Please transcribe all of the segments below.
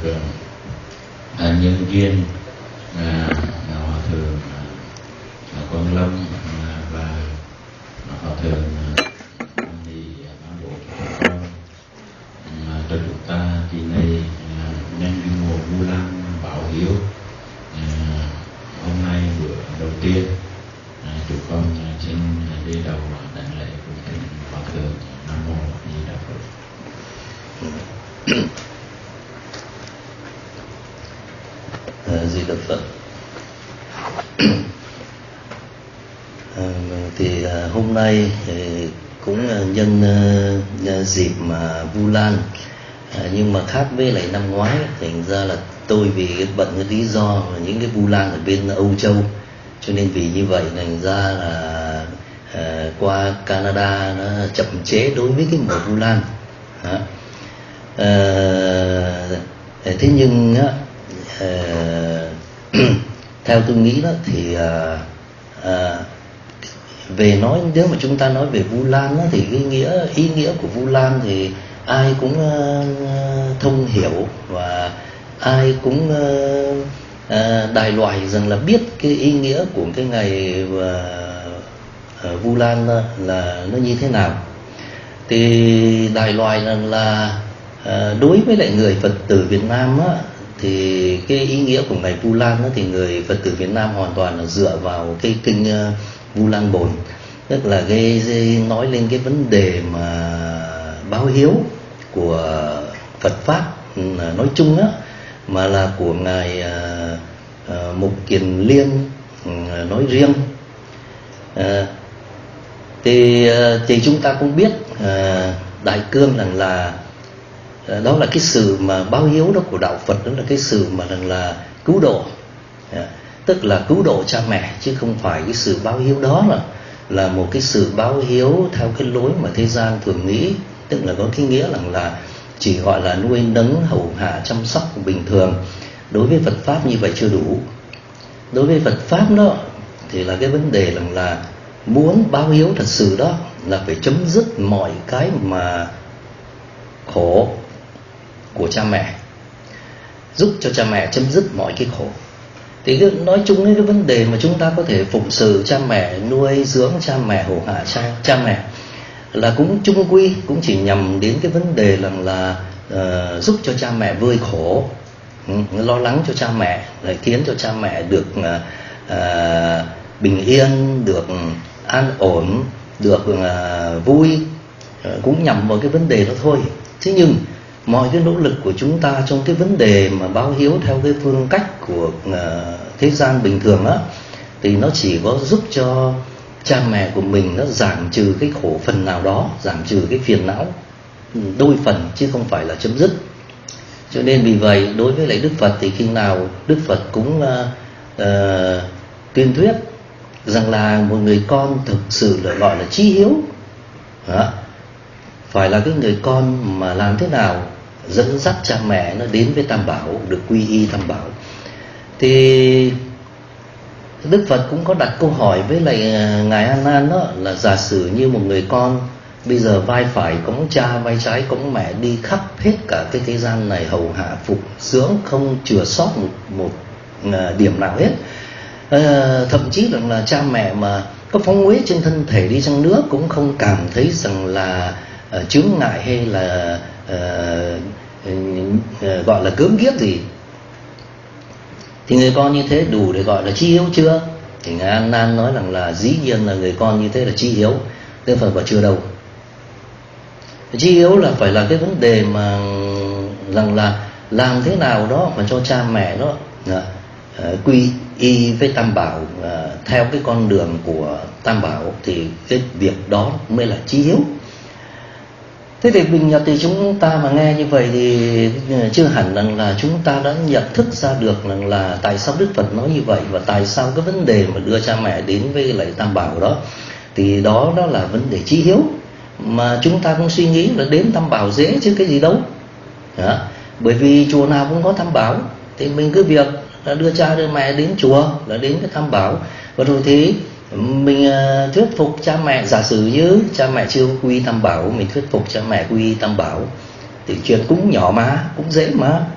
nhân duyên hòa thượng Quang Long và hòa thượng thì ban bộ cho con cho chúng ta kỳ này nhân duyên mùa Vu Lan Bảo Hiếu. Hôm nay bữa đầu tiên chúng con xin đi đầu đảnh lễ của thỉnh hòa thượng. Nam mô A Di Đà Phật. Di Đà Phật. Thì hôm nay cũng nhân dịp mà Vu Lan, nhưng mà khác với lại năm ngoái, thành ra là tôi vì bận cái lý do là những cái Vu Lan ở bên Âu Châu, cho nên vì như vậy thành ra là qua Canada nó chậm chế đối với cái mùa Vu Lan. Thế nhưng theo tôi nghĩ đó thì về nói, nếu mà chúng ta nói về Vu Lan đó, thì cái ý nghĩa của Vu Lan thì ai cũng thông hiểu, và ai cũng đại loại rằng là biết cái ý nghĩa của cái ngày Vu Lan là nó như thế nào. Thì đại loại rằng là đối với lại người Phật tử Việt Nam á, thì cái ý nghĩa của ngày Vu Lan đó, thì người Phật tử Việt Nam hoàn toàn là dựa vào cái kinh Vu Lan Bồn, tức là cái nói lên cái vấn đề mà báo hiếu của Phật pháp nói chung á, mà là của ngài Mục Kiền Liên nói riêng. Thì chúng ta cũng biết đại cương rằng là đó là cái sự mà báo hiếu đó của đạo Phật, đó là cái sự mà rằng là cứu độ, tức là cứu độ cha mẹ, chứ không phải cái sự báo hiếu đó là một cái sự báo hiếu theo cái lối mà thế gian thường nghĩ, tức là có cái nghĩa rằng là chỉ gọi là nuôi nấng hầu hạ chăm sóc bình thường. Đối với Phật pháp như vậy chưa đủ. Đối với Phật pháp đó thì là cái vấn đề rằng là muốn báo hiếu thật sự đó là phải chấm dứt mọi cái mà khổ của cha mẹ, giúp cho cha mẹ chấm dứt mọi cái khổ. Thì nói chung cái vấn đề mà chúng ta có thể phụng sự cha mẹ, nuôi dưỡng cha mẹ, hầu hạ cha mẹ là cũng chung quy cũng chỉ nhằm đến cái vấn đề là giúp cho cha mẹ vơi khổ, lo lắng cho cha mẹ, để khiến cho cha mẹ được bình yên, được an ổn, được vui, cũng nhằm vào cái vấn đề đó thôi. Thế nhưng mọi cái nỗ lực của chúng ta trong cái vấn đề mà báo hiếu theo cái phương cách của thế gian bình thường á, thì nó chỉ có giúp cho cha mẹ của mình nó giảm trừ cái khổ phần nào đó, giảm trừ cái phiền não đôi phần, chứ không phải là chấm dứt. Cho nên vì vậy đối với lại Đức Phật thì khi nào Đức Phật cũng tuyên thuyết rằng là một người con thực sự là gọi là chí hiếu, phải là cái người con mà làm thế nào dẫn dắt cha mẹ nó đến với Tam Bảo, được quy y Tam Bảo. Thì Đức Phật cũng có đặt câu hỏi với lại ngài A Nan đó, là giả sử như một người con bây giờ vai phải cõng cha, vai trái cõng mẹ, đi khắp hết cả cái thế gian này hầu hạ phục dưỡng, không chừa sót một điểm nào hết. Thậm chí là cha mẹ mà có phóng uế trên thân thể đi chăng nữa cũng không cảm thấy rằng là chướng ngại hay là gọi là gớm ghiếc gì. Thì người con như thế đủ để gọi là chí hiếu chưa? Thì ngài A Nan nói rằng là dĩ nhiên là người con như thế là chí hiếu. Đức Phật bảo chưa đâu. Chí hiếu là phải là cái vấn đề mà rằng là làm thế nào đó mà cho cha mẹ đó quy y với Tam Bảo, theo cái con đường của Tam Bảo, thì cái việc đó mới là chí hiếu. Thế thì bình nhật thì chúng ta mà nghe như vậy thì chưa hẳn rằng là chúng ta đã nhận thức ra được rằng là tại sao Đức Phật nói như vậy, và tại sao cái vấn đề mà đưa cha mẹ đến với lại Tam Bảo đó, thì đó là vấn đề chí hiếu. Mà chúng ta cũng suy nghĩ là đến Tam Bảo dễ chứ cái gì đâu. Bởi vì chùa nào cũng có Tam Bảo, thì mình cứ việc là đưa cha đưa mẹ đến chùa là đến cái Tam Bảo, và rồi thì mình thuyết phục cha mẹ. Giả sử như cha mẹ chưa quy Tam Bảo, mình thuyết phục cha mẹ quy Tam Bảo thì chuyện cũng nhỏ mà, cũng dễ mà.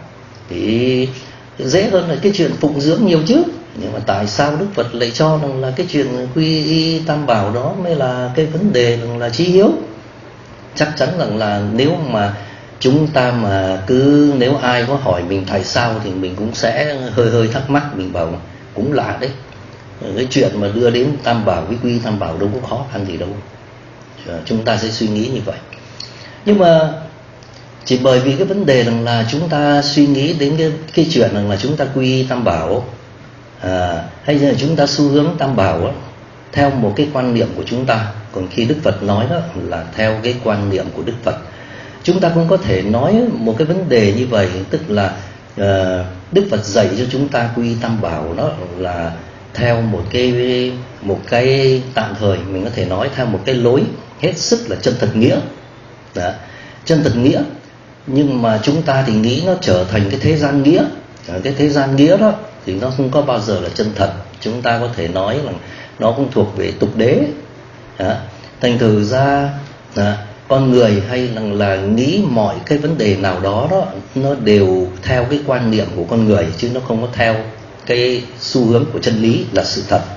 thì dễ hơn là cái chuyện phụng dưỡng nhiều chứ. Nhưng mà tại sao Đức Phật lại cho rằng là cái chuyện quy y tam bảo đó mới là cái vấn đề rằng là chí hiếu? Chắc chắn rằng là nếu mà chúng ta mà nếu ai có hỏi mình tại sao thì mình cũng sẽ hơi thắc mắc, mình bảo cũng lạ đấy, cái chuyện mà đưa đến tam bảo với quy y tam bảo đâu có khó khăn gì đâu. Chúng ta sẽ suy nghĩ như vậy. Nhưng mà chỉ bởi vì cái vấn đề rằng là chúng ta suy nghĩ đến cái chuyện rằng là chúng ta quy y tam bảo, hay là chúng ta xu hướng tam bảo đó, theo một cái quan niệm của chúng ta. Còn khi Đức Phật nói đó là theo cái quan niệm của Đức Phật. Chúng ta cũng có thể nói một cái vấn đề như vậy, tức là Đức Phật dạy cho chúng ta quy y tam bảo đó là theo một cái tạm thời mình có thể nói theo một cái lối hết sức là chân thật nghĩa. Đó, chân thật nghĩa. Nhưng mà chúng ta thì nghĩ nó trở thành cái thế gian nghĩa. Cái thế gian nghĩa đó thì nó không có bao giờ là chân thật. Chúng ta có thể nói là nó cũng thuộc về tục đế. Thành thử ra con người hay là nghĩ mọi cái vấn đề nào đó nó đều theo cái quan niệm của con người, chứ nó không có theo cái xu hướng của chân lý là sự thật.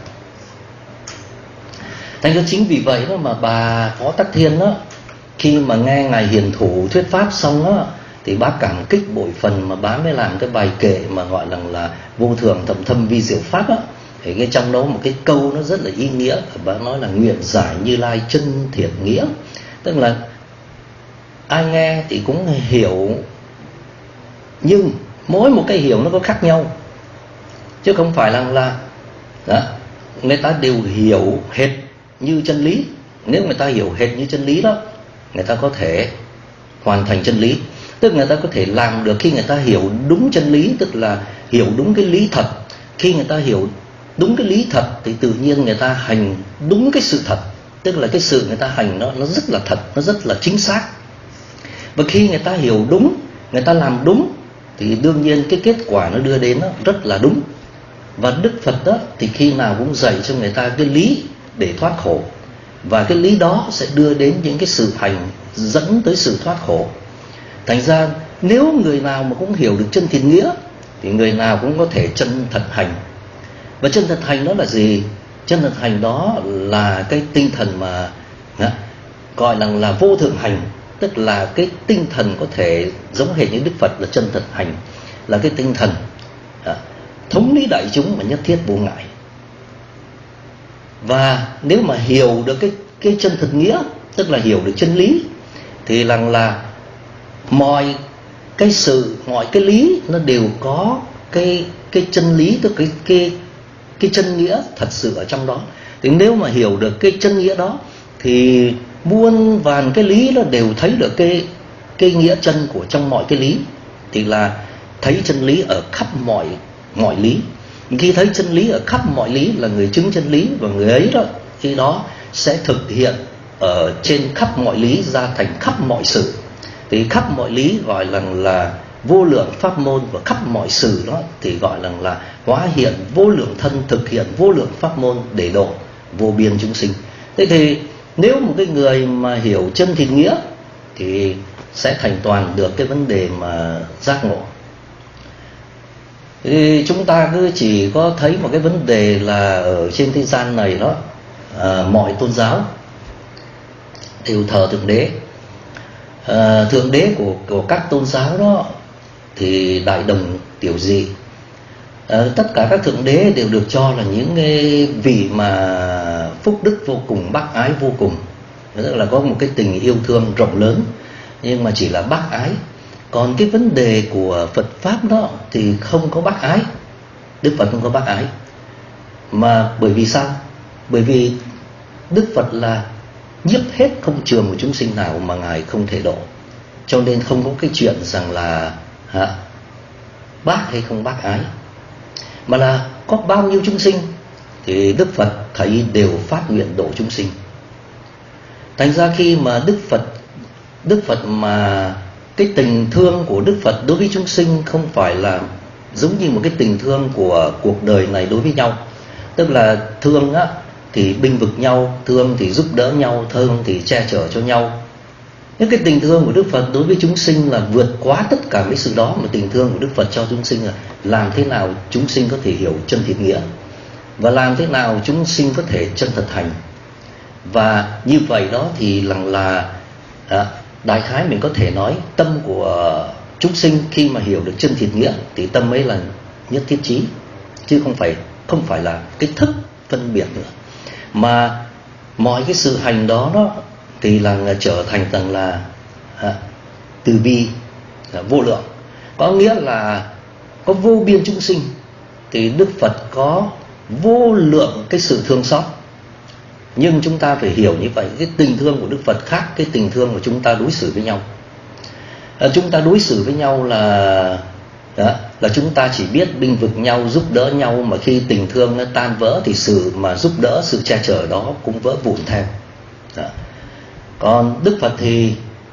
Thành ra chính vì vậy đó mà bà Phó Tắc Thiên đó, khi mà nghe Ngài Hiền Thủ thuyết pháp xong đó, thì bác cảm kích bội phần mà bá mới làm cái bài kệ mà gọi là vô thường thậm thâm vi diệu pháp á. Thì cái trong đó một cái câu nó rất là ý nghĩa, bác nói là nguyện giải Như Lai chân thiện nghĩa. Tức là ai nghe thì cũng hiểu, nhưng mỗi một cái hiểu nó có khác nhau, chứ không phải là đó, người ta đều hiểu hệt như chân lý. Nếu người ta hiểu hệt như chân lý đó, người ta có thể hoàn thành chân lý. Tức người ta có thể làm được khi người ta hiểu đúng chân lý, tức là hiểu đúng cái lý thật. Khi người ta hiểu đúng cái lý thật thì tự nhiên người ta hành đúng cái sự thật. Tức là cái sự người ta hành nó rất là thật, nó rất là chính xác. Và khi người ta hiểu đúng, người ta làm đúng, thì đương nhiên cái kết quả nó đưa đến nó rất là đúng. Và Đức Phật đó thì khi nào cũng dạy cho người ta cái lý để thoát khổ. Và cái lý đó sẽ đưa đến những cái sự hành dẫn tới sự thoát khổ. Thành ra nếu người nào mà cũng hiểu được chân thiện nghĩa thì người nào cũng có thể chân thật hành. Và chân thật hành đó là gì? Chân thật hành đó là cái tinh thần mà gọi là vô thượng hành. Tức là cái tinh thần có thể giống hệt như Đức Phật là chân thật hành, là cái tinh thần thống lý đại chúng mà nhất thiết vô ngại. Và nếu mà hiểu được cái chân thật nghĩa, tức là hiểu được chân lý, thì là mọi cái sự, mọi cái lý nó đều có cái chân lý, tức cái chân nghĩa thật sự ở trong đó. Thì nếu mà hiểu được cái chân nghĩa đó thì muôn vàn cái lý nó đều thấy được cái nghĩa chân của trong mọi cái lý. Thì là thấy chân lý ở khắp mọi lý. Khi thấy chân lý ở khắp mọi lý là người chứng chân lý, và người ấy đó khi đó sẽ thực hiện ở trên khắp mọi lý ra thành khắp mọi sự. Thì khắp mọi lý gọi là vô lượng pháp môn, và khắp mọi sự đó thì gọi là hóa hiện vô lượng thân, thực hiện vô lượng pháp môn để độ vô biên chúng sinh. Thế thì nếu một cái người mà hiểu chân thiện nghĩa thì sẽ thành toàn được cái vấn đề mà giác ngộ. Thì chúng ta cứ chỉ có thấy một cái vấn đề là ở trên thế gian này đó, mọi tôn giáo đều thờ Thượng Đế. Thượng Đế của các tôn giáo đó thì đại đồng tiểu dị. Tất cả các thượng đế đều được cho là những vị mà phúc đức vô cùng, bác ái vô cùng. Tức là có một cái tình yêu thương rộng lớn, nhưng mà chỉ là bác ái. Còn cái vấn đề của Phật Pháp đó thì không có bác ái. Đức Phật không có bác ái. Mà bởi vì sao? Bởi vì Đức Phật là nhiếp hết không chừa một chúng sinh nào mà Ngài không thể độ. Cho nên không có cái chuyện rằng là bác hay không bác ái, mà là có bao nhiêu chúng sinh thì Đức Phật thấy đều phát nguyện độ chúng sinh. Thành ra khi mà Đức Phật mà cái tình thương của Đức Phật đối với chúng sinh không phải là giống như một cái tình thương của cuộc đời này đối với nhau. Tức là thương thì bênh vực nhau, thương thì giúp đỡ nhau, thương thì che chở cho nhau. Những cái tình thương của Đức Phật đối với chúng sinh là vượt quá tất cả cái sự đó, mà tình thương của Đức Phật cho chúng sinh là làm thế nào chúng sinh có thể hiểu chân thiện nghĩa, và làm thế nào chúng sinh có thể chân thật hành. Và như vậy đó thì là đại khái mình có thể nói tâm của chúng sinh khi mà hiểu được chân thiện nghĩa thì tâm ấy là nhất thiết chí, chứ không phải là cái thức phân biệt nữa, mà mọi cái sự hành đó thì là trở thành rằng là từ bi vô lượng. Có nghĩa là có vô biên chúng sinh thì Đức Phật có vô lượng cái sự thương xót. Nhưng chúng ta phải hiểu như vậy, cái tình thương của Đức Phật khác cái tình thương của chúng ta đối xử với nhau. Chúng ta đối xử với nhau là chúng ta chỉ biết bênh vực nhau, giúp đỡ nhau, mà khi tình thương nó tan vỡ thì sự mà giúp đỡ, sự che chở đó cũng vỡ vụn theo. Còn Đức Phật thì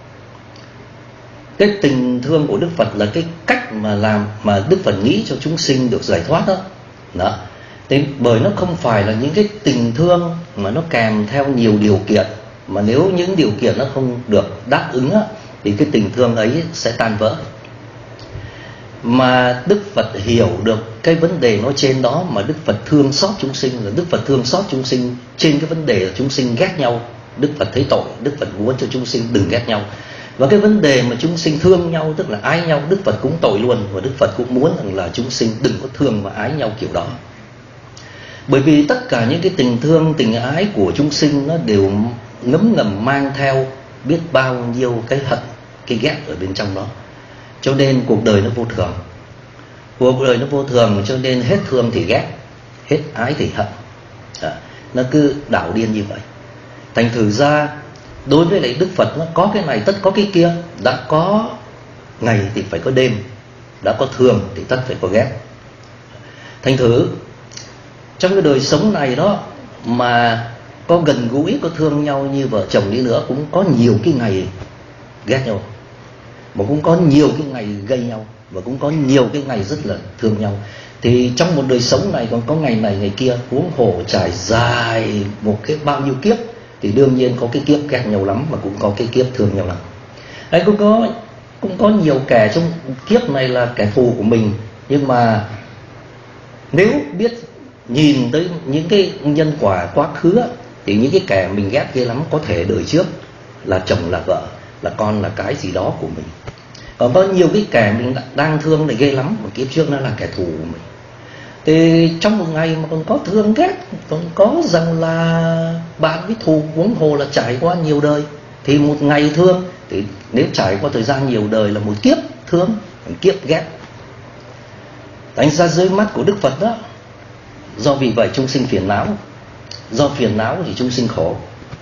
cái tình thương của Đức Phật là cái cách mà làm mà Đức Phật nghĩ cho chúng sinh được giải thoát đó. Thế bởi nó không phải là những cái tình thương mà nó kèm theo nhiều điều kiện, mà nếu những điều kiện nó không được đáp ứng thì cái tình thương ấy sẽ tan vỡ. Mà Đức Phật hiểu được cái vấn đề nói trên đó, mà Đức Phật thương xót chúng sinh, là Đức Phật thương xót chúng sinh trên cái vấn đề là chúng sinh ghét nhau. Đức Phật thấy tội, Đức Phật muốn cho chúng sinh đừng ghét nhau. Và cái vấn đề mà chúng sinh thương nhau, tức là ái nhau, Đức Phật cũng tội luôn. Và Đức Phật cũng muốn rằng là chúng sinh đừng có thương và ái nhau kiểu đó. Bởi vì tất cả những cái tình thương, tình ái của chúng sinh nó đều ngấm ngầm mang theo biết bao nhiêu cái hận, cái ghét ở bên trong đó. Cho nên cuộc đời nó vô thường. Cuộc đời nó vô thường cho nên hết thương thì ghét, hết ái thì hận. Nó cứ đảo điên như vậy. Thành thử ra đối với lại Đức Phật nó có cái này tất có cái kia. Đã có ngày thì phải có đêm, đã có thương thì tất phải có ghét. Thành thử trong cái đời sống này đó mà có gần gũi, có thương nhau như vợ chồng đi nữa, cũng có nhiều cái ngày ghét nhau, mà cũng có nhiều cái ngày gây nhau, và cũng có nhiều cái ngày rất là thương nhau. Thì trong một đời sống này còn có ngày này ngày kia, huống hồ trải dài một cái bao nhiêu kiếp, thì đương nhiên có cái kiếp ghét nhau lắm, mà cũng có cái kiếp thương nhau lắm. Đấy, cũng có nhiều kẻ trong kiếp này là kẻ thù của mình, nhưng mà nếu biết nhìn tới những cái nhân quả quá khứ thì những cái kẻ mình ghét ghê lắm có thể đời trước là chồng, là vợ, là con, là cái gì đó của mình. Còn có nhiều cái kẻ mình đang thương này ghê lắm, mà kiếp trước nó là kẻ thù của mình. Thì trong một ngày mà còn có thương ghét, còn có rằng là bạn với thù, huống hồ là trải qua nhiều đời. Thì một ngày thương, thì nếu trải qua thời gian nhiều đời là một kiếp thương, một kiếp ghét. Đánh ra dưới mắt của Đức Phật đó, do vì vậy chúng sinh phiền não, do phiền não thì chúng sinh khổ.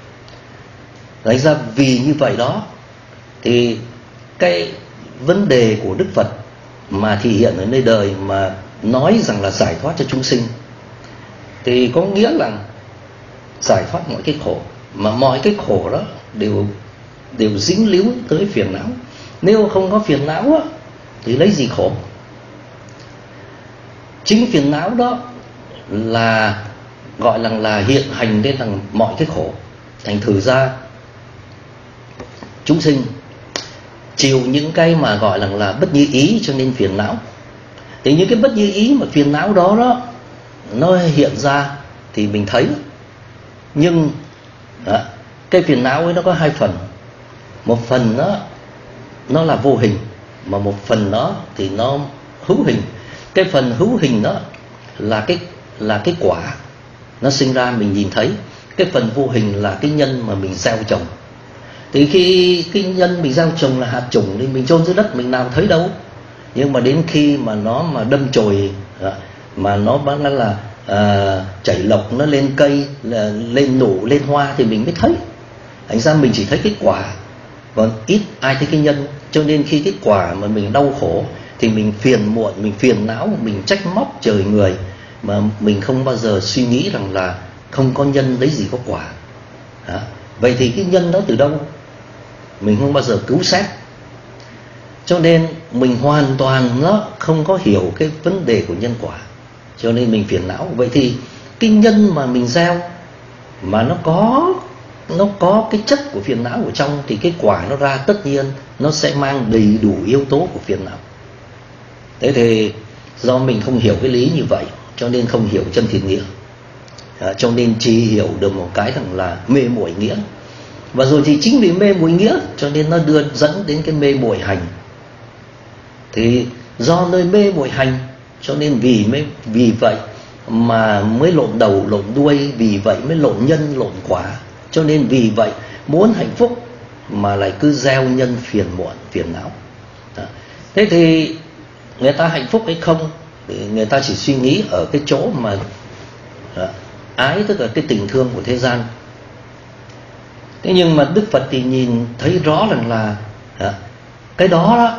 Đánh ra vì như vậy đó thì cái vấn đề của Đức Phật mà thể hiện ở nơi đời mà nói rằng là giải thoát cho chúng sinh, thì có nghĩa là giải thoát mọi cái khổ, mà mọi cái khổ đó đều dính líu tới phiền não. Nếu không có phiền não thì lấy gì khổ? Chính phiền não đó là gọi là hiện hành lên rằng mọi cái khổ. Thành thử ra chúng sinh chịu những cái mà gọi là bất như ý cho nên phiền não. Thì những cái bất như ý mà phiền não đó nó hiện ra thì mình thấy. Nhưng cái phiền não ấy nó có hai phần. Một phần nó là vô hình, mà một phần nó thì nó hữu hình. Cái phần hữu hình đó là cái quả nó sinh ra mình nhìn thấy. Cái phần vô hình là cái nhân mà mình gieo trồng. Thì khi cái nhân mình gieo trồng là hạt trùng thì mình chôn dưới đất mình nào thấy đâu. Nhưng mà đến khi mà nó mà đâm chồi, mà nó là chảy lộc, nó lên cây, lên nụ, lên hoa thì mình mới thấy. Thành ra mình chỉ thấy cái quả, còn ít ai thấy cái nhân. Cho nên khi cái quả mà mình đau khổ thì mình phiền muộn, mình phiền não, mình trách móc trời người, mà mình không bao giờ suy nghĩ rằng là không có nhân lấy gì có quả. Vậy thì cái nhân đó từ đâu? Mình không bao giờ cứu xét. Cho nên mình hoàn toàn nó không có hiểu cái vấn đề của nhân quả, cho nên mình phiền não. Vậy thì cái nhân mà mình gieo mà nó có nó có cái chất của phiền não ở trong thì cái quả nó ra tất nhiên nó sẽ mang đầy đủ yếu tố của phiền não. Thế thì do mình không hiểu cái lý như vậy cho nên không hiểu chân thiện nghĩa, cho nên chỉ hiểu được một cái rằng là mê muội nghĩa. Và rồi thì chính vì mê muội nghĩa cho nên nó dẫn đến cái mê muội hành. Thì do nơi mê muội hành cho nên vì vậy mà mới lộn đầu lộn đuôi, vì vậy mới lộn nhân lộn quả. Cho nên vì vậy muốn hạnh phúc mà lại cứ gieo nhân phiền muộn, phiền não. Thế thì người ta hạnh phúc hay không thì người ta chỉ suy nghĩ ở cái chỗ mà ái, tức là cái tình thương của thế gian. Thế nhưng mà Đức Phật thì nhìn thấy rõ rằng là cái đó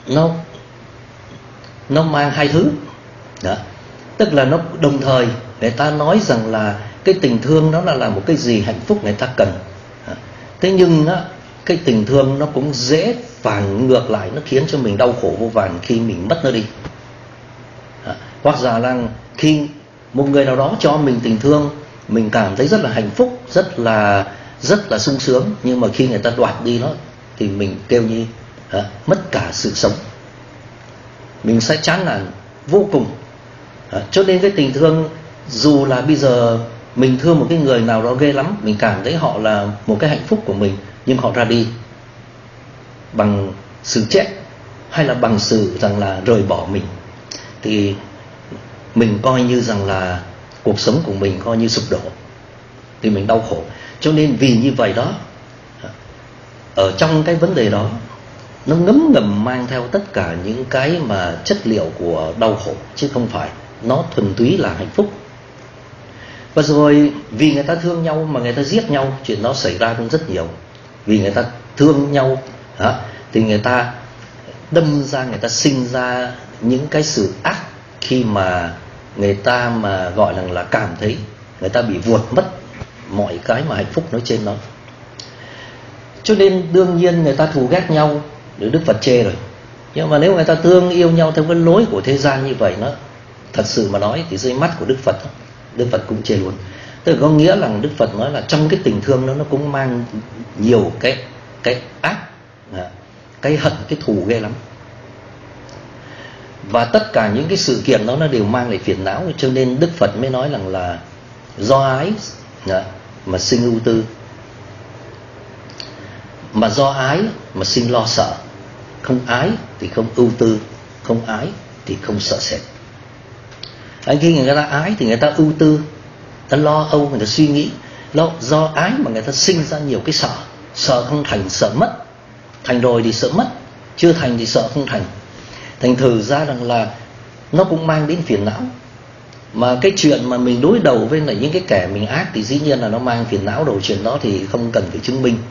nó mang hai thứ. Tức là nó đồng thời người ta nói rằng là cái tình thương nó là một cái gì hạnh phúc người ta cần. Thế nhưng cái tình thương nó cũng dễ phản ngược lại, nó khiến cho mình đau khổ vô vàn khi mình mất nó đi. Hoặc giả là khi một người nào đó cho mình tình thương, mình cảm thấy rất là hạnh phúc, rất là sung sướng, nhưng mà khi người ta đoạt đi nó thì mình kêu như mất cả sự sống, mình sẽ chán nản vô cùng. Cho nên cái tình thương, dù là bây giờ mình thương một cái người nào đó ghê lắm, mình cảm thấy họ là một cái hạnh phúc của mình, nhưng họ ra đi bằng sự chết hay là bằng sự rằng là rời bỏ mình, thì mình coi như rằng là cuộc sống của mình coi như sụp đổ, thì mình đau khổ. Cho nên vì như vậy đó, ở trong cái vấn đề đó nó ngấm ngầm mang theo tất cả những cái mà chất liệu của đau khổ, chứ không phải nó thuần túy là hạnh phúc. Và rồi vì người ta thương nhau mà người ta giết nhau, chuyện đó xảy ra cũng rất nhiều. Vì người ta thương nhau thì người ta đâm ra, người ta sinh ra những cái sự ác, khi mà người ta mà gọi là cảm thấy người ta bị vuột mất mọi cái mà hạnh phúc nói trên đó. Cho nên đương nhiên người ta thù ghét nhau để Đức Phật chê rồi. Nhưng mà nếu người ta thương yêu nhau theo cái lối của thế gian như vậy, nó thật sự mà nói thì dưới mắt của Đức Phật cũng chê luôn. Tức là có nghĩa là Đức Phật nói là trong cái tình thương đó nó cũng mang nhiều cái ác, cái hận, cái thù ghê lắm. Và tất cả những cái sự kiện đó nó đều mang lại phiền não. Cho nên Đức Phật mới nói rằng là do ái mà sinh ưu tư, mà do ái mà sinh lo sợ. Không ái thì không ưu tư, không ái thì không sợ sệt. Khi người ta ái thì người ta ưu tư, người ta lo âu, người ta suy nghĩ. Do ái mà người ta sinh ra nhiều cái sợ. Sợ không thành, sợ mất. Thành rồi thì sợ mất, chưa thành thì sợ không thành. Thành thử ra rằng là nó cũng mang đến phiền não. Mà cái chuyện mà mình đối đầu với lại những cái kẻ mình ác thì dĩ nhiên là nó mang phiền não rồi. Chuyện đó thì không cần phải chứng minh.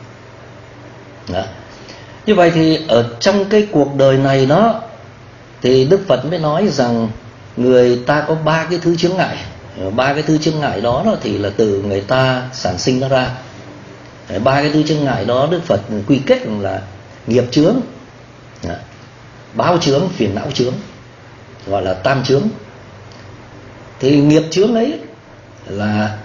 Như vậy thì ở trong cái cuộc đời này đó, thì Đức Phật mới nói rằng người ta có 3 cái thứ chướng ngại. 3 cái thứ chướng ngại đó thì là từ người ta sản sinh nó ra. 3 cái thứ chướng ngại đó Đức Phật quy kết là nghiệp chướng, báo chướng, phiền não chướng, gọi là tam chướng. Thì nghiệp chướng ấy là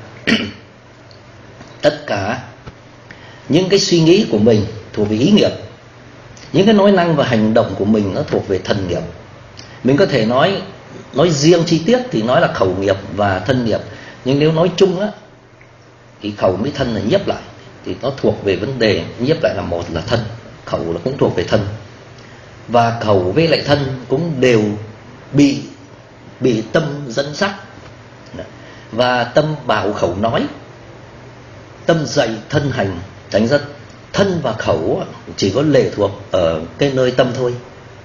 tất cả những cái suy nghĩ của mình thuộc về ý nghiệp, những cái nói năng và hành động của mình nó thuộc về thân nghiệp. Mình có thể nói riêng chi tiết thì nói là khẩu nghiệp và thân nghiệp, nhưng nếu nói chung á thì khẩu với thân là nhiếp lại, thì nó thuộc về vấn đề nhiếp lại là một là thân, khẩu là cũng thuộc về thân. Và khẩu với lại thân cũng đều bị tâm dẫn dắt. Và tâm bảo khẩu nói, tâm dạy thân hành. Thành ra thân và khẩu chỉ có lệ thuộc ở cái nơi tâm thôi.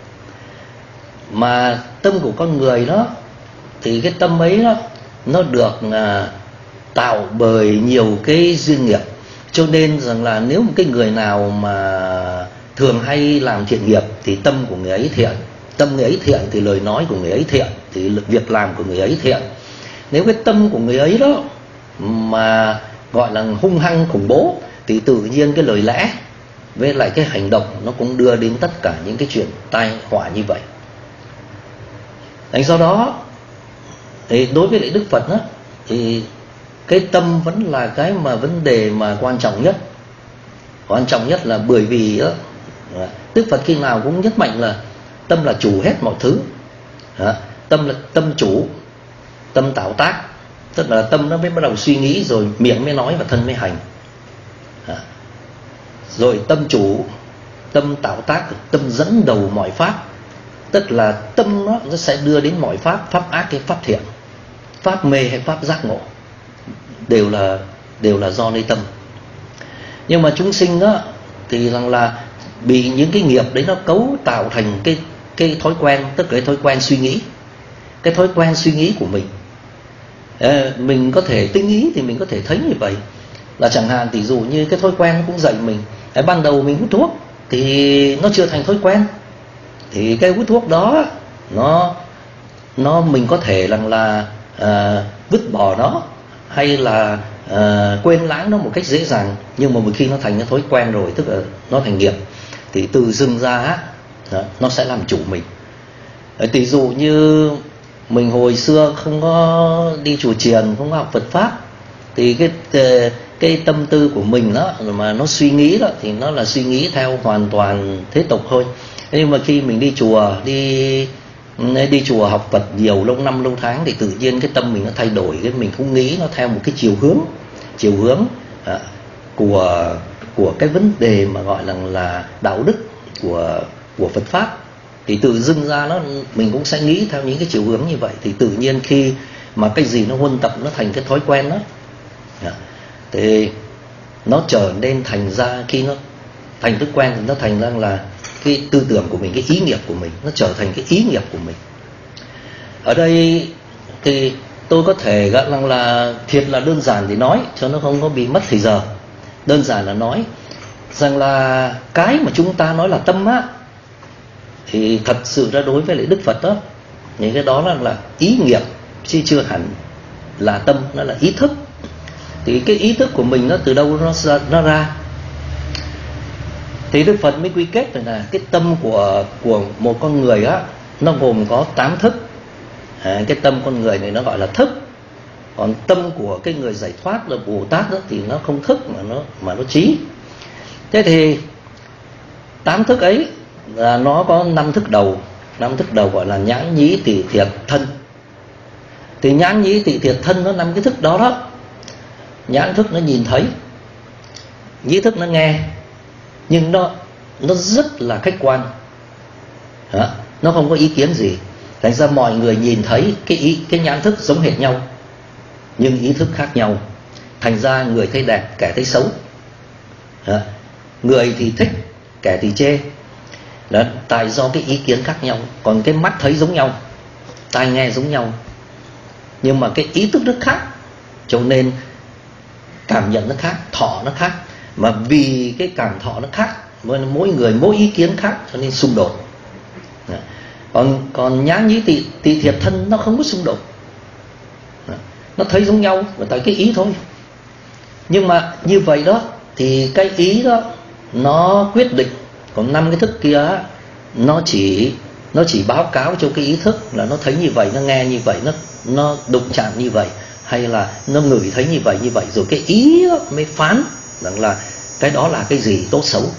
Mà tâm của con người đó thì cái tâm ấy đó, nó được tạo bởi nhiều cái duyên nghiệp. Cho nên rằng là nếu một cái người nào mà thường hay làm thiện nghiệp thì tâm của người ấy thiện. Tâm người ấy thiện thì lời nói của người ấy thiện, thì việc làm của người ấy thiện. Nếu cái tâm của người ấy đó mà gọi là hung hăng khủng bố thì tự nhiên cái lời lẽ với lại cái hành động nó cũng đưa đến tất cả những cái chuyện tai họa như vậy. Thành do đó thì đối với lại Đức Phật đó, thì cái tâm vẫn là cái mà vấn đề mà quan trọng nhất. Quan trọng nhất là bởi vì đó, Đức Phật khi nào cũng nhấn mạnh là tâm là chủ hết mọi thứ. Tâm là tâm chủ, tâm tạo tác, tức là tâm nó mới bắt đầu suy nghĩ, rồi miệng mới nói và thân mới hành. Rồi tâm chủ, tâm tạo tác, tâm dẫn đầu mọi pháp, tức là tâm nó sẽ đưa đến mọi pháp, pháp ác hay pháp thiện, pháp mê hay pháp giác ngộ, đều là do nơi tâm. Nhưng mà chúng sinh đó thì rằng là bị những cái nghiệp đấy nó cấu tạo thành cái thói quen, tức là cái thói quen suy nghĩ, cái thói quen suy nghĩ của mình. Mình có thể tinh ý thì mình có thể thấy như vậy, là chẳng hạn tỷ dụ như cái thói quen nó cũng dạy mình. Ban đầu mình hút thuốc thì nó chưa thành thói quen, thì cái hút thuốc đó nó mình có thể rằng là vứt bỏ nó hay là quên lãng nó một cách dễ dàng. Nhưng mà một khi nó thành cái thói quen rồi, tức là nó thành nghiệp, thì từ dưng ra nó sẽ làm chủ mình. Tỷ dụ như mình hồi xưa không có đi chùa chiền, không có học Phật pháp, thì cái tâm tư của mình đó mà nó suy nghĩ đó thì nó là suy nghĩ theo hoàn toàn thế tục thôi. Nhưng mà khi mình đi chùa học Phật nhiều lâu năm lâu tháng thì tự nhiên cái tâm mình nó thay đổi, cái mình không nghĩ nó theo một cái chiều hướng của cái vấn đề mà gọi là đạo đức của Phật pháp. Thì tự dưng ra mình cũng sẽ nghĩ theo những cái chiều hướng như vậy. Thì tự nhiên khi mà cái gì nó huân tập, nó thành cái thói quen đó, thì nó trở nên thành ra, khi nó thành thói quen thì nó thành ra là cái tư tưởng của mình, cái ý nghiệp của mình, nó trở thành cái ý nghiệp của mình. Ở đây thì tôi có thể gọi là thiệt là đơn giản để nói cho nó không có bị mất thời giờ. Đơn giản là nói rằng là cái mà chúng ta nói là tâm á, thì thật sự ra đối với lại Đức Phật đó, những cái đó là ý nghiệp, chứ chưa hẳn là tâm, nó là ý thức. Thì cái ý thức của mình nó từ đâu nó ra? Thì Đức Phật mới quy kết là cái tâm của một con người á, nó gồm có 8 thức. Cái tâm con người này nó gọi là thức. Còn tâm của cái người giải thoát là Bồ Tát đó thì nó không thức mà nó trí. Thế thì 8 thức ấy là nó có 5 thức đầu. 5 thức đầu gọi là nhãn nhĩ tỷ thiệt thân. Thì nhãn nhĩ tỷ thiệt thân nó 5 cái thức đó đó. Nhãn thức nó nhìn thấy, nhĩ thức nó nghe, nhưng nó rất là khách quan, nó không có ý kiến gì. Thành ra mọi người nhìn thấy cái nhãn thức giống hệt nhau, nhưng ý thức khác nhau. Thành ra người thấy đẹp, kẻ thấy xấu, người thì thích, kẻ thì chê. Đó, tại do cái ý kiến khác nhau. Còn cái mắt thấy giống nhau, tai nghe giống nhau, nhưng mà cái ý thức nó khác, cho nên cảm nhận nó khác, thọ nó khác. Mà vì cái cảm thọ nó khác, mỗi người mỗi ý kiến khác, cho nên xung đột. Còn nhãn nhĩ tỳ thiệt thân nó không có xung đột, nó thấy giống nhau và tại cái ý thôi. Nhưng mà như vậy đó thì cái ý đó nó quyết định. Còn 5 cái thức kia nó chỉ báo cáo cho cái ý thức là nó thấy như vậy, nó nghe như vậy, nó đụng chạm như vậy, hay là nó ngửi thấy như vậy, rồi cái ý đó mới phán rằng là cái đó là cái gì, tốt xấu.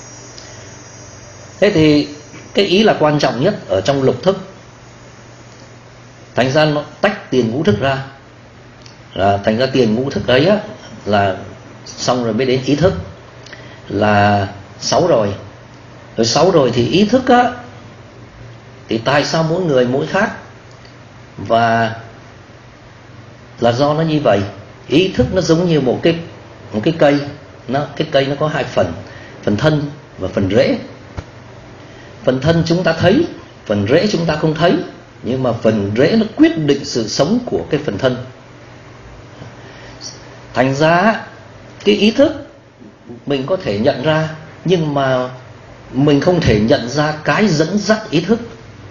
Thế thì cái ý là quan trọng nhất ở trong lục thức. Thành ra nó tách tiền ngũ thức ra, thành ra tiền ngũ thức đấy á, là xong rồi mới đến ý thức là 6 rồi. Rồi 6 rồi thì ý thức á, thì tại sao mỗi người mỗi khác? Và là do nó như vậy. Ý thức nó giống như một cái cây. Cái cây nó có 2 phần, phần thân và phần rễ. Phần thân chúng ta thấy, phần rễ chúng ta không thấy, nhưng mà phần rễ nó quyết định sự sống của cái phần thân. Thành ra cái ý thức mình có thể nhận ra, nhưng mà mình không thể nhận ra cái dẫn dắt ý thức,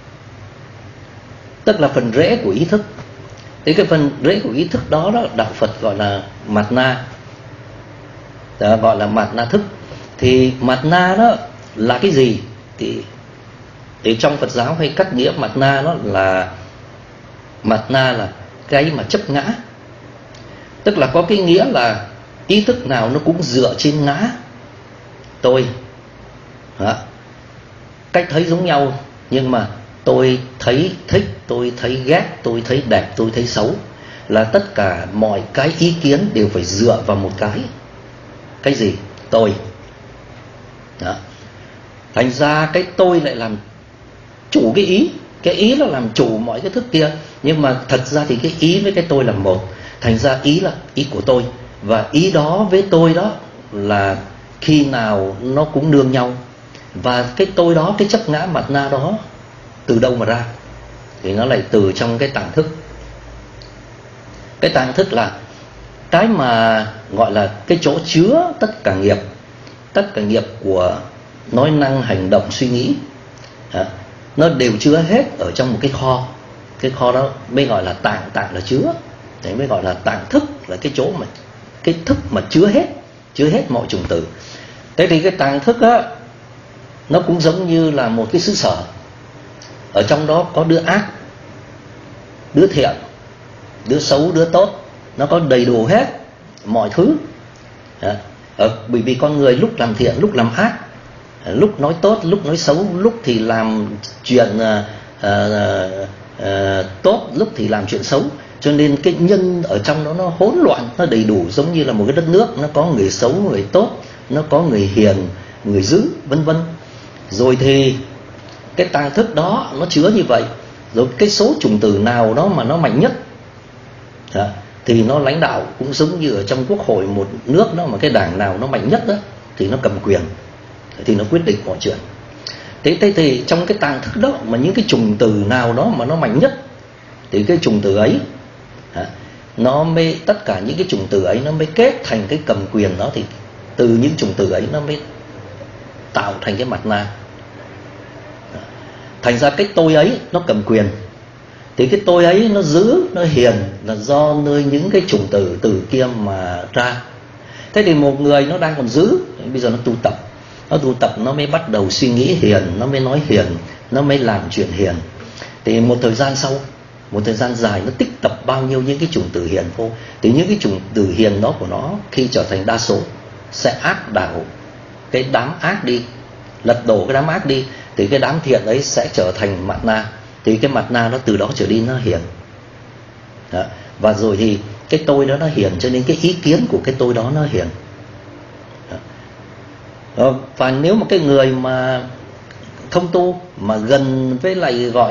tức là phần rễ của ý thức. Thì cái phần rễ của ý thức đó đạo Phật gọi là mạt na, gọi là mạt na thức. Thì mạt na đó là cái gì? Thì trong Phật giáo hay cách nghĩa mạt na là cái mà chấp ngã. Tức là có cái nghĩa là ý thức nào nó cũng dựa trên ngã tôi. Đó. Cách thấy giống nhau, nhưng mà tôi thấy thích, tôi thấy ghét, tôi thấy đẹp, tôi thấy xấu, là tất cả mọi cái ý kiến đều phải dựa vào một cái gì? Tôi. Đó. Thành ra cái tôi lại làm chủ cái ý nó làm chủ mọi cái thức kia. Nhưng mà thật ra thì cái ý với cái tôi là một. Thành ra ý là ý của tôi, và ý đó với tôi đó là khi nào nó cũng nương nhau. Và cái tôi đó, cái chấp ngã mạt na đó từ đâu mà ra? Thì nó lại từ trong cái tàng thức. Cái tàng thức là cái mà gọi là cái chỗ chứa tất cả nghiệp của nói năng, hành động, suy nghĩ. Nó đều chứa hết ở trong một cái kho. Cái kho đó mới gọi là tàng là chứa. Đấy mới gọi là tàng thức, là cái chỗ mà cái thức mà chứa hết mọi chủng tử. Thế thì cái tàng thức á, nó cũng giống như là một cái xứ sở. Ở trong đó có đứa ác, đứa thiện, đứa xấu, đứa tốt. Nó có đầy đủ hết mọi thứ. Bởi vì con người lúc làm thiện, lúc làm ác, lúc nói tốt, lúc nói xấu, lúc thì làm chuyện tốt, lúc thì làm chuyện xấu. Cho nên cái nhân ở trong đó nó hỗn loạn, nó đầy đủ, giống như là một cái đất nước. Nó có người xấu, người tốt, nó có người hiền, người dữ, vân vân. Rồi thì cái tàng thức đó nó chứa như vậy. Rồi cái số chủng tử nào đó mà nó mạnh nhất thì nó lãnh đạo. Cũng giống như ở trong quốc hội một nước đó, mà cái đảng nào nó mạnh nhất đó thì nó cầm quyền, thì nó quyết định mọi chuyện. Thế thì trong cái tàng thức đó mà những cái chủng tử nào đó mà nó mạnh nhất, thì cái chủng tử ấy nó mới, tất cả những cái chủng tử ấy nó mới kết thành cái cầm quyền đó. Thì từ những chủng tử ấy nó mới tạo thành cái mạt na. Thành ra cái tôi ấy nó cầm quyền, thì cái tôi ấy nó giữ, nó hiền là do nơi những cái chủng tử từ kia mà ra. Thế thì một người nó đang còn giữ, bây giờ nó tu tập, nó mới bắt đầu suy nghĩ hiền, nó mới nói hiền, nó mới làm chuyện hiền. Thì một thời gian sau, một thời gian dài, nó tích tập bao nhiêu những cái chủng tử hiền vô, thì những cái chủng tử hiền đó của nó khi trở thành đa số sẽ áp đảo cái đám ác đi, lật đổ cái đám ác đi, thì cái đám thiện ấy sẽ trở thành mạt na. Thì cái mạt na nó từ đó trở đi nó hiền. Và rồi thì cái tôi đó nó hiền, cho nên cái ý kiến của cái tôi đó nó hiền. Và nếu mà cái người mà không tu mà gần với lại gọi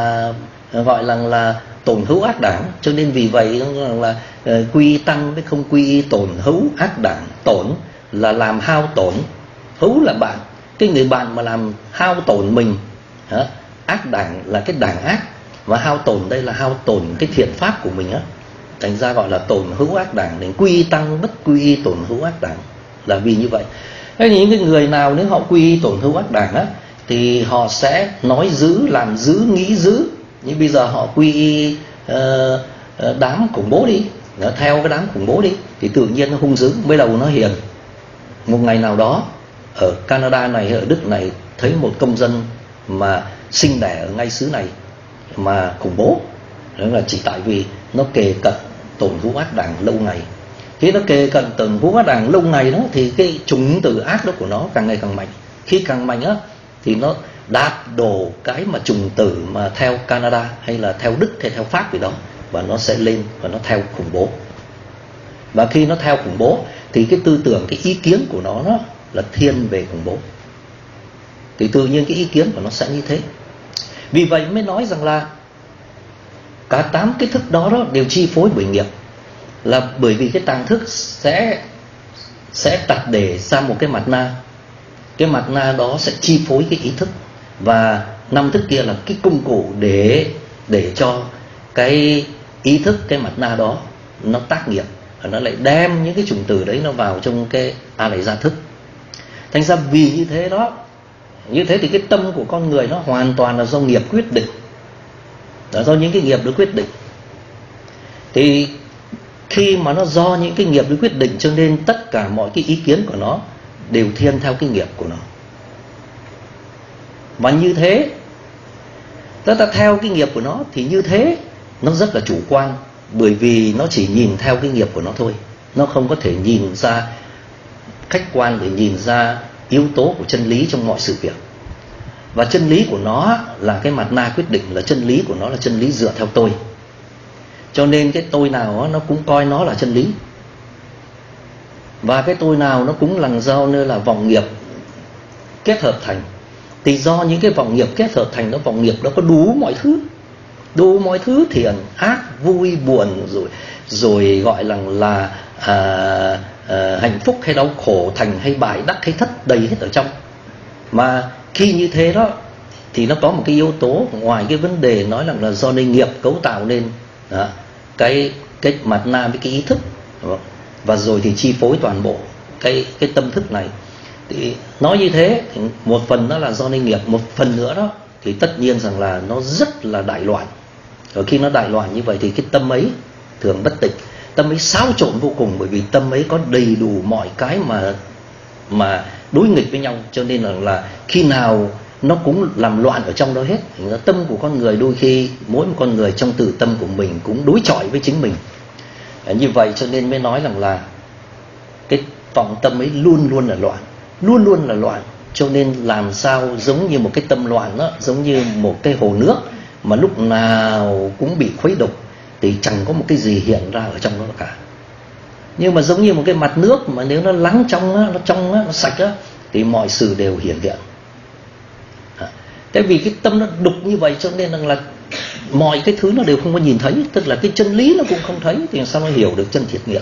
là tổn hữu ác đảng, cho nên vì vậy là quy tăng với không quy tổn hữu ác đảng. Tổn là làm hao tổn, hữu là bạn, cái người bạn mà làm hao tổn mình. Ác đảng là cái đảng ác, và hao tổn đây là hao tổn cái thiện pháp của mình á. Thành ra gọi là tổn hữu ác đảng, đến quy tăng bất quy tổn hữu ác đảng, là vì như vậy. Thế những cái người nào nếu họ quy tổn hữu ác đảng á, thì họ sẽ nói dữ, làm dữ, nghĩ dữ. Nhưng bây giờ họ quy đám khủng bố đi, nó theo cái đám khủng bố đi, thì tự nhiên nó hung dữ, mới đầu nó hiền. Một ngày nào đó ở Canada này hay ở Đức này, thấy một công dân mà sinh đẻ ở ngay xứ này mà khủng bố, đó là chỉ tại vì nó kề cận tổn hữu ác đảng lâu ngày. Khi nó kề cận tổn hữu ác đảng lâu ngày đó, thì cái chủng tử ác đó của nó càng ngày càng mạnh. Khi càng mạnh á, thì nó đạp đổ cái mà chủng tử mà theo Canada hay là theo Đức hay theo Pháp gì đó, và nó sẽ lên và nó theo khủng bố. Và khi nó theo khủng bố thì cái tư tưởng, cái ý kiến của nó là thiên về khủng bố, thì tự nhiên cái ý kiến của nó sẽ như thế. Vì vậy mới nói rằng là cả 8 cái thức đó đều chi phối bởi nghiệp, là bởi vì cái tàng thức sẽ đặt để ra một cái mạt na. Cái mạt na đó sẽ chi phối cái ý thức, và 5 thức kia là cái công cụ để cho cái ý thức, cái mạt na đó nó tác nghiệp, và nó lại đem những cái chủng tử đấy nó vào trong cái a lại gia thức. Thành ra vì như thế đó, như thế thì cái tâm của con người nó hoàn toàn là do nghiệp quyết định, là do những cái nghiệp được quyết định. Thì khi mà nó do những cái nghiệp được quyết định, cho nên tất cả mọi cái ý kiến của nó đều thiên theo cái nghiệp của nó. Và như thế, ta theo cái nghiệp của nó, thì như thế nó rất là chủ quan, bởi vì nó chỉ nhìn theo cái nghiệp của nó thôi, nó không có thể nhìn ra khách quan để nhìn ra yếu tố của chân lý trong mọi sự việc. Và chân lý của nó là cái mặt na quyết định, là chân lý của nó là chân lý dựa theo tôi. Cho nên cái tôi nào đó, nó cũng coi nó là chân lý. Và cái tôi nào nó cũng là do nơi là vọng nghiệp kết hợp thành. Thì do những cái vọng nghiệp kết hợp thành, nó vọng nghiệp nó có đủ mọi thứ, thiện ác, vui buồn, rồi gọi là hạnh phúc hay đau khổ, thành hay bại, đắc hay thất, đầy hết ở trong. Mà khi như thế đó thì nó có một cái yếu tố ngoài cái vấn đề nói là do nơi nghiệp cấu tạo nên đó, cái mặt na với cái ý thức, và rồi thì chi phối toàn bộ cái tâm thức này. Thì nói như thế thì một phần nó là do nơi nghiệp, một phần nữa đó thì tất nhiên rằng là nó rất là đại loạn. Và khi nó đại loạn như vậy thì cái tâm ấy thường bất tịch, tâm ấy xáo trộn vô cùng, bởi vì tâm ấy có đầy đủ mọi cái mà đối nghịch với nhau. Cho nên là khi nào nó cũng làm loạn ở trong đó hết. Tâm của con người đôi khi mỗi một con người trong tự tâm của mình cũng đối chọi với chính mình. Như vậy cho nên mới nói rằng là cái vọng tâm ấy luôn luôn là loạn. Cho nên làm sao giống như một cái tâm loạn đó, giống như một cái hồ nước mà lúc nào cũng bị khuấy đục, thì chẳng có một cái gì hiện ra ở trong đó cả. Nhưng mà giống như một cái mặt nước mà nếu nó lắng trong, nó sạch á, thì mọi sự đều hiển hiện. Tại vì cái tâm nó đục như vậy cho nên là mọi cái thứ nó đều không có nhìn thấy, tức là cái chân lý nó cũng không thấy, thì làm sao nó hiểu được chân thiệt nghĩa.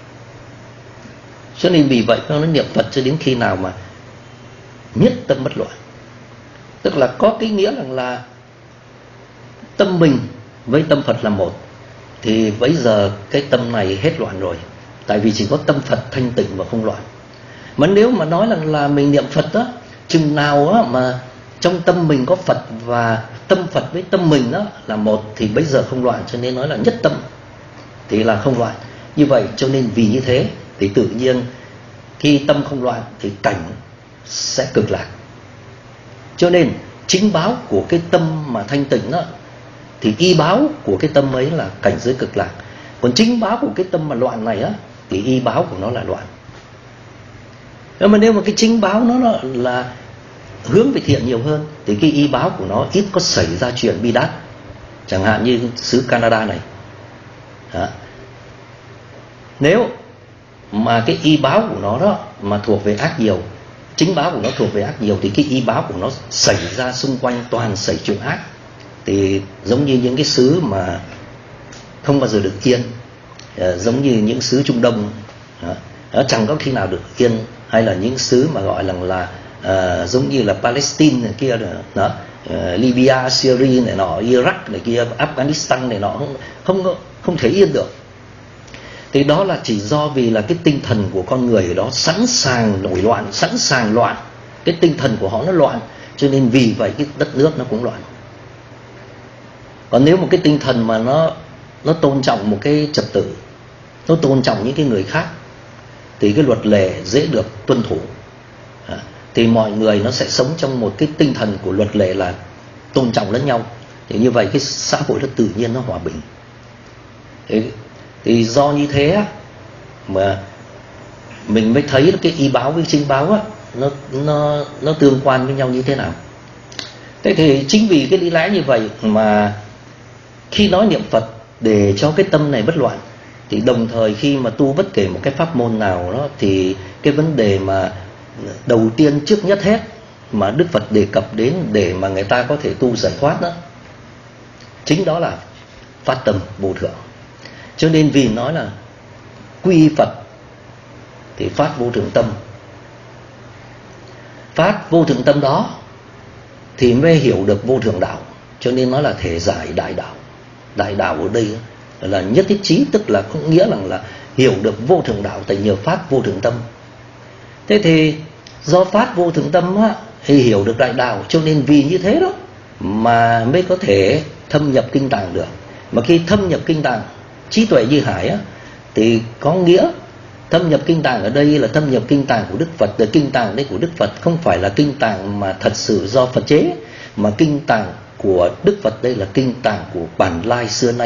Cho nên vì vậy nó niệm Phật cho đến khi nào mà nhất tâm bất loạn. Tức là có cái nghĩa là tâm mình với tâm Phật là một, thì bây giờ cái tâm này hết loạn rồi. Tại vì chỉ có tâm Phật thanh tịnh và không loạn. Mà nếu mà nói là mình niệm Phật đó, chừng nào đó mà trong tâm mình có Phật và tâm Phật với tâm mình đó là một, thì bây giờ không loạn. Cho nên nói là nhất tâm thì là không loạn. Như vậy cho nên vì như thế thì tự nhiên khi tâm không loạn thì cảnh sẽ cực lạc. Cho nên chính báo của cái tâm mà thanh tịnh đó, thì y báo của cái tâm ấy là cảnh giới cực lạc. Còn chính báo của cái tâm mà loạn này á, thì y báo của nó là loạn. Mà nếu mà cái chính báo nó là hướng về thiện nhiều hơn, thì cái y báo của nó ít có xảy ra chuyện bi đát. Chẳng hạn như xứ Canada này đó. Nếu mà cái y báo của nó đó mà thuộc về ác nhiều, chính báo của nó thuộc về ác nhiều, thì cái y báo của nó xảy ra xung quanh toàn xảy chuyện ác. Thì giống như những cái xứ mà không bao giờ được yên, giống như những xứ Trung Đông đó, chẳng có khi nào được yên. Hay là những xứ mà gọi là giống như là Palestine này kia đó, Libya, Syria này nọ, Iraq này kia, Afghanistan này nọ, không thể yên được. Thì đó là chỉ do vì là cái tinh thần của con người ở đó sẵn sàng nổi loạn, sẵn sàng loạn. Cái tinh thần của họ nó loạn, cho nên vì vậy cái đất nước nó cũng loạn. Còn nếu một cái tinh thần mà nó tôn trọng một cái trật tự, nó tôn trọng những cái người khác, thì cái luật lệ dễ được tuân thủ. Thì mọi người nó sẽ sống trong một cái tinh thần của luật lệ là tôn trọng lẫn nhau. Thì như vậy cái xã hội nó tự nhiên nó hòa bình. Thì do như thế mà mình mới thấy cái y báo với chính báo á, nó tương quan với nhau như thế nào. Thế thì chính vì cái lý lẽ như vậy mà khi nói niệm Phật để cho cái tâm này bất loạn, thì đồng thời khi mà tu bất kể một cái pháp môn nào đó, thì cái vấn đề mà đầu tiên trước nhất hết mà Đức Phật đề cập đến để mà người ta có thể tu giải thoát đó, chính đó là phát tâm vô thượng. Cho nên vì nói là quy Phật thì phát vô thượng tâm. Phát vô thượng tâm đó thì mới hiểu được vô thượng đạo. Cho nên nói là thể giải đại đạo. Đại đạo ở đây là nhất thiết chí, tức là có nghĩa là hiểu được vô thượng đạo tại nhờ phát vô thượng tâm. Thế thì do phát vô thượng tâm á, thì hiểu được đại đạo. Cho nên vì như thế đó mà mới có thể thâm nhập kinh tạng được. Mà khi thâm nhập kinh tạng trí tuệ như hải á, thì có nghĩa thâm nhập kinh tạng ở đây là thâm nhập kinh tạng của Đức Phật. Từ kinh tạng đây của Đức Phật không phải là kinh tạng mà thật sự do Phật chế, mà kinh tạng của Đức Phật đây là kinh tạng của bản lai xưa nay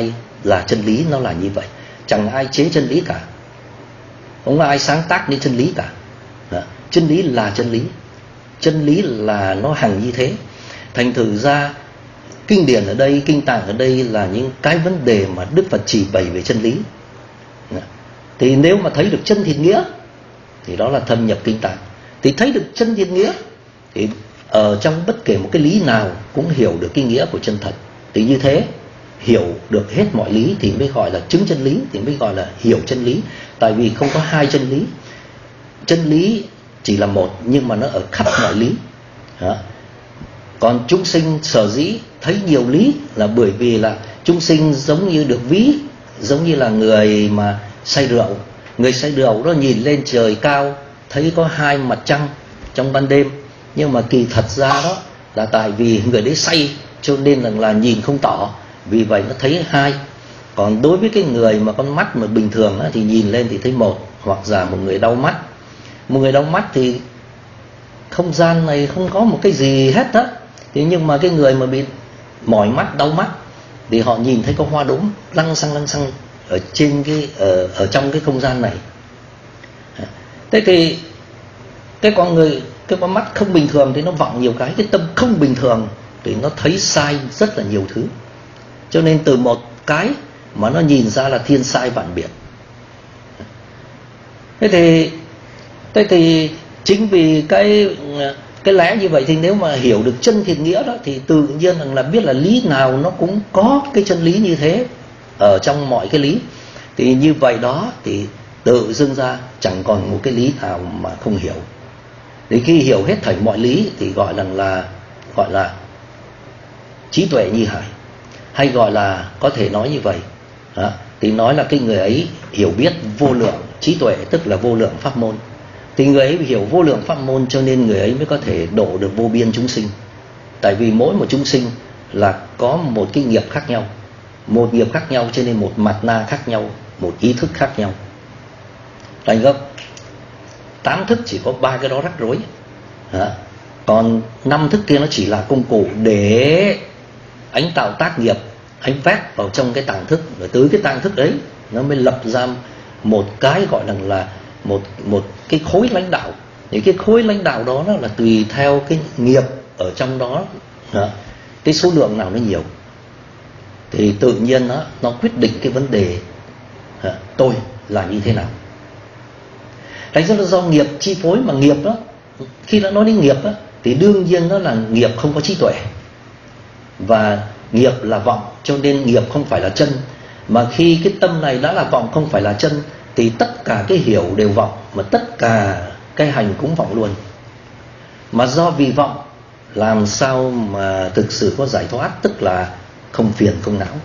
là chân lý nó là như vậy. Chẳng ai chế chân lý cả, không ai sáng tác nên chân lý cả. Chân lý là chân lý, chân lý là nó hằng như thế. Thành thử ra kinh điển ở đây, kinh tạng ở đây là những cái vấn đề mà Đức Phật chỉ bày về chân lý. Thì nếu mà thấy được chân thiện nghĩa thì đó là thâm nhập kinh tạng. Thì thấy được chân thiện nghĩa thì ở trong bất kể một cái lý nào cũng hiểu được cái nghĩa của chân thật. Thì như thế hiểu được hết mọi lý thì mới gọi là chứng chân lý, thì mới gọi là hiểu chân lý. Tại vì không có hai chân lý, chân lý chỉ là một nhưng mà nó ở khắp mọi lý. Còn chúng sinh sở dĩ thấy nhiều lý là bởi vì là chúng sinh giống như được ví, giống như là người mà say rượu. Người say rượu đó nhìn lên trời cao thấy có hai mặt trăng trong ban đêm, nhưng mà kỳ thật ra đó là tại vì người đấy say cho nên là nhìn không tỏ, vì vậy nó thấy hai. Còn đối với cái người mà con mắt mà bình thường đó, thì nhìn lên thì thấy một. Hoặc giả một người đau mắt, một người đau mắt thì không gian này không có một cái gì hết đó. Thế nhưng mà cái người mà bị mỏi mắt, đau mắt thì họ nhìn thấy có hoa đốm lăng xăng ở trên ở trong cái không gian này. Thế thì cái con mắt không bình thường thì nó vọng nhiều cái tâm không bình thường thì nó thấy sai rất là nhiều thứ. Cho nên từ một cái mà nó nhìn ra là thiên sai vạn biệt. Thế thì chính vì cái lẽ như vậy thì nếu mà hiểu được chân thiện nghĩa đó thì tự nhiên là biết là lý nào nó cũng có cái chân lý như thế ở trong mọi cái lý. Thì như vậy đó thì tự dưng ra chẳng còn một cái lý nào mà không hiểu. Thì khi hiểu hết thảy mọi lý thì gọi là trí tuệ như hải, hay gọi là có thể nói như vậy đó, thì nói là cái người ấy hiểu biết vô lượng trí tuệ, tức là vô lượng pháp môn. Thì người ấy hiểu vô lượng pháp môn cho nên người ấy mới có thể độ được vô biên chúng sinh. Tại vì mỗi một chúng sinh là có một cái nghiệp khác nhau, một nghiệp khác nhau cho nên một mặt na khác nhau, một ý thức khác nhau. Thành không? 8 thức chỉ có 3 cái đó rắc rối. Còn 5 thức kia nó chỉ là công cụ để anh tạo tác nghiệp, anh vét vào trong cái tàng thức, rồi từ cái tàng thức đấy nó mới lập ra một cái gọi là một cái khối lãnh đạo. Những cái khối lãnh đạo đó là tùy theo cái nghiệp ở trong đó, cái số lượng nào nó nhiều thì tự nhiên nó quyết định cái vấn đề tôi là như thế nào. Thành ra là do nghiệp chi phối. Mà nghiệp đó, khi đã nói đến nghiệp đó, thì đương nhiên nó là nghiệp không có trí tuệ, và nghiệp là vọng, cho nên nghiệp không phải là chân. Mà khi cái tâm này đã là vọng không phải là chân thì tất cả cái hiểu đều vọng, mà tất cả cái hành cũng vọng luôn. Mà do vì vọng làm sao mà thực sự có giải thoát, tức là không phiền không não.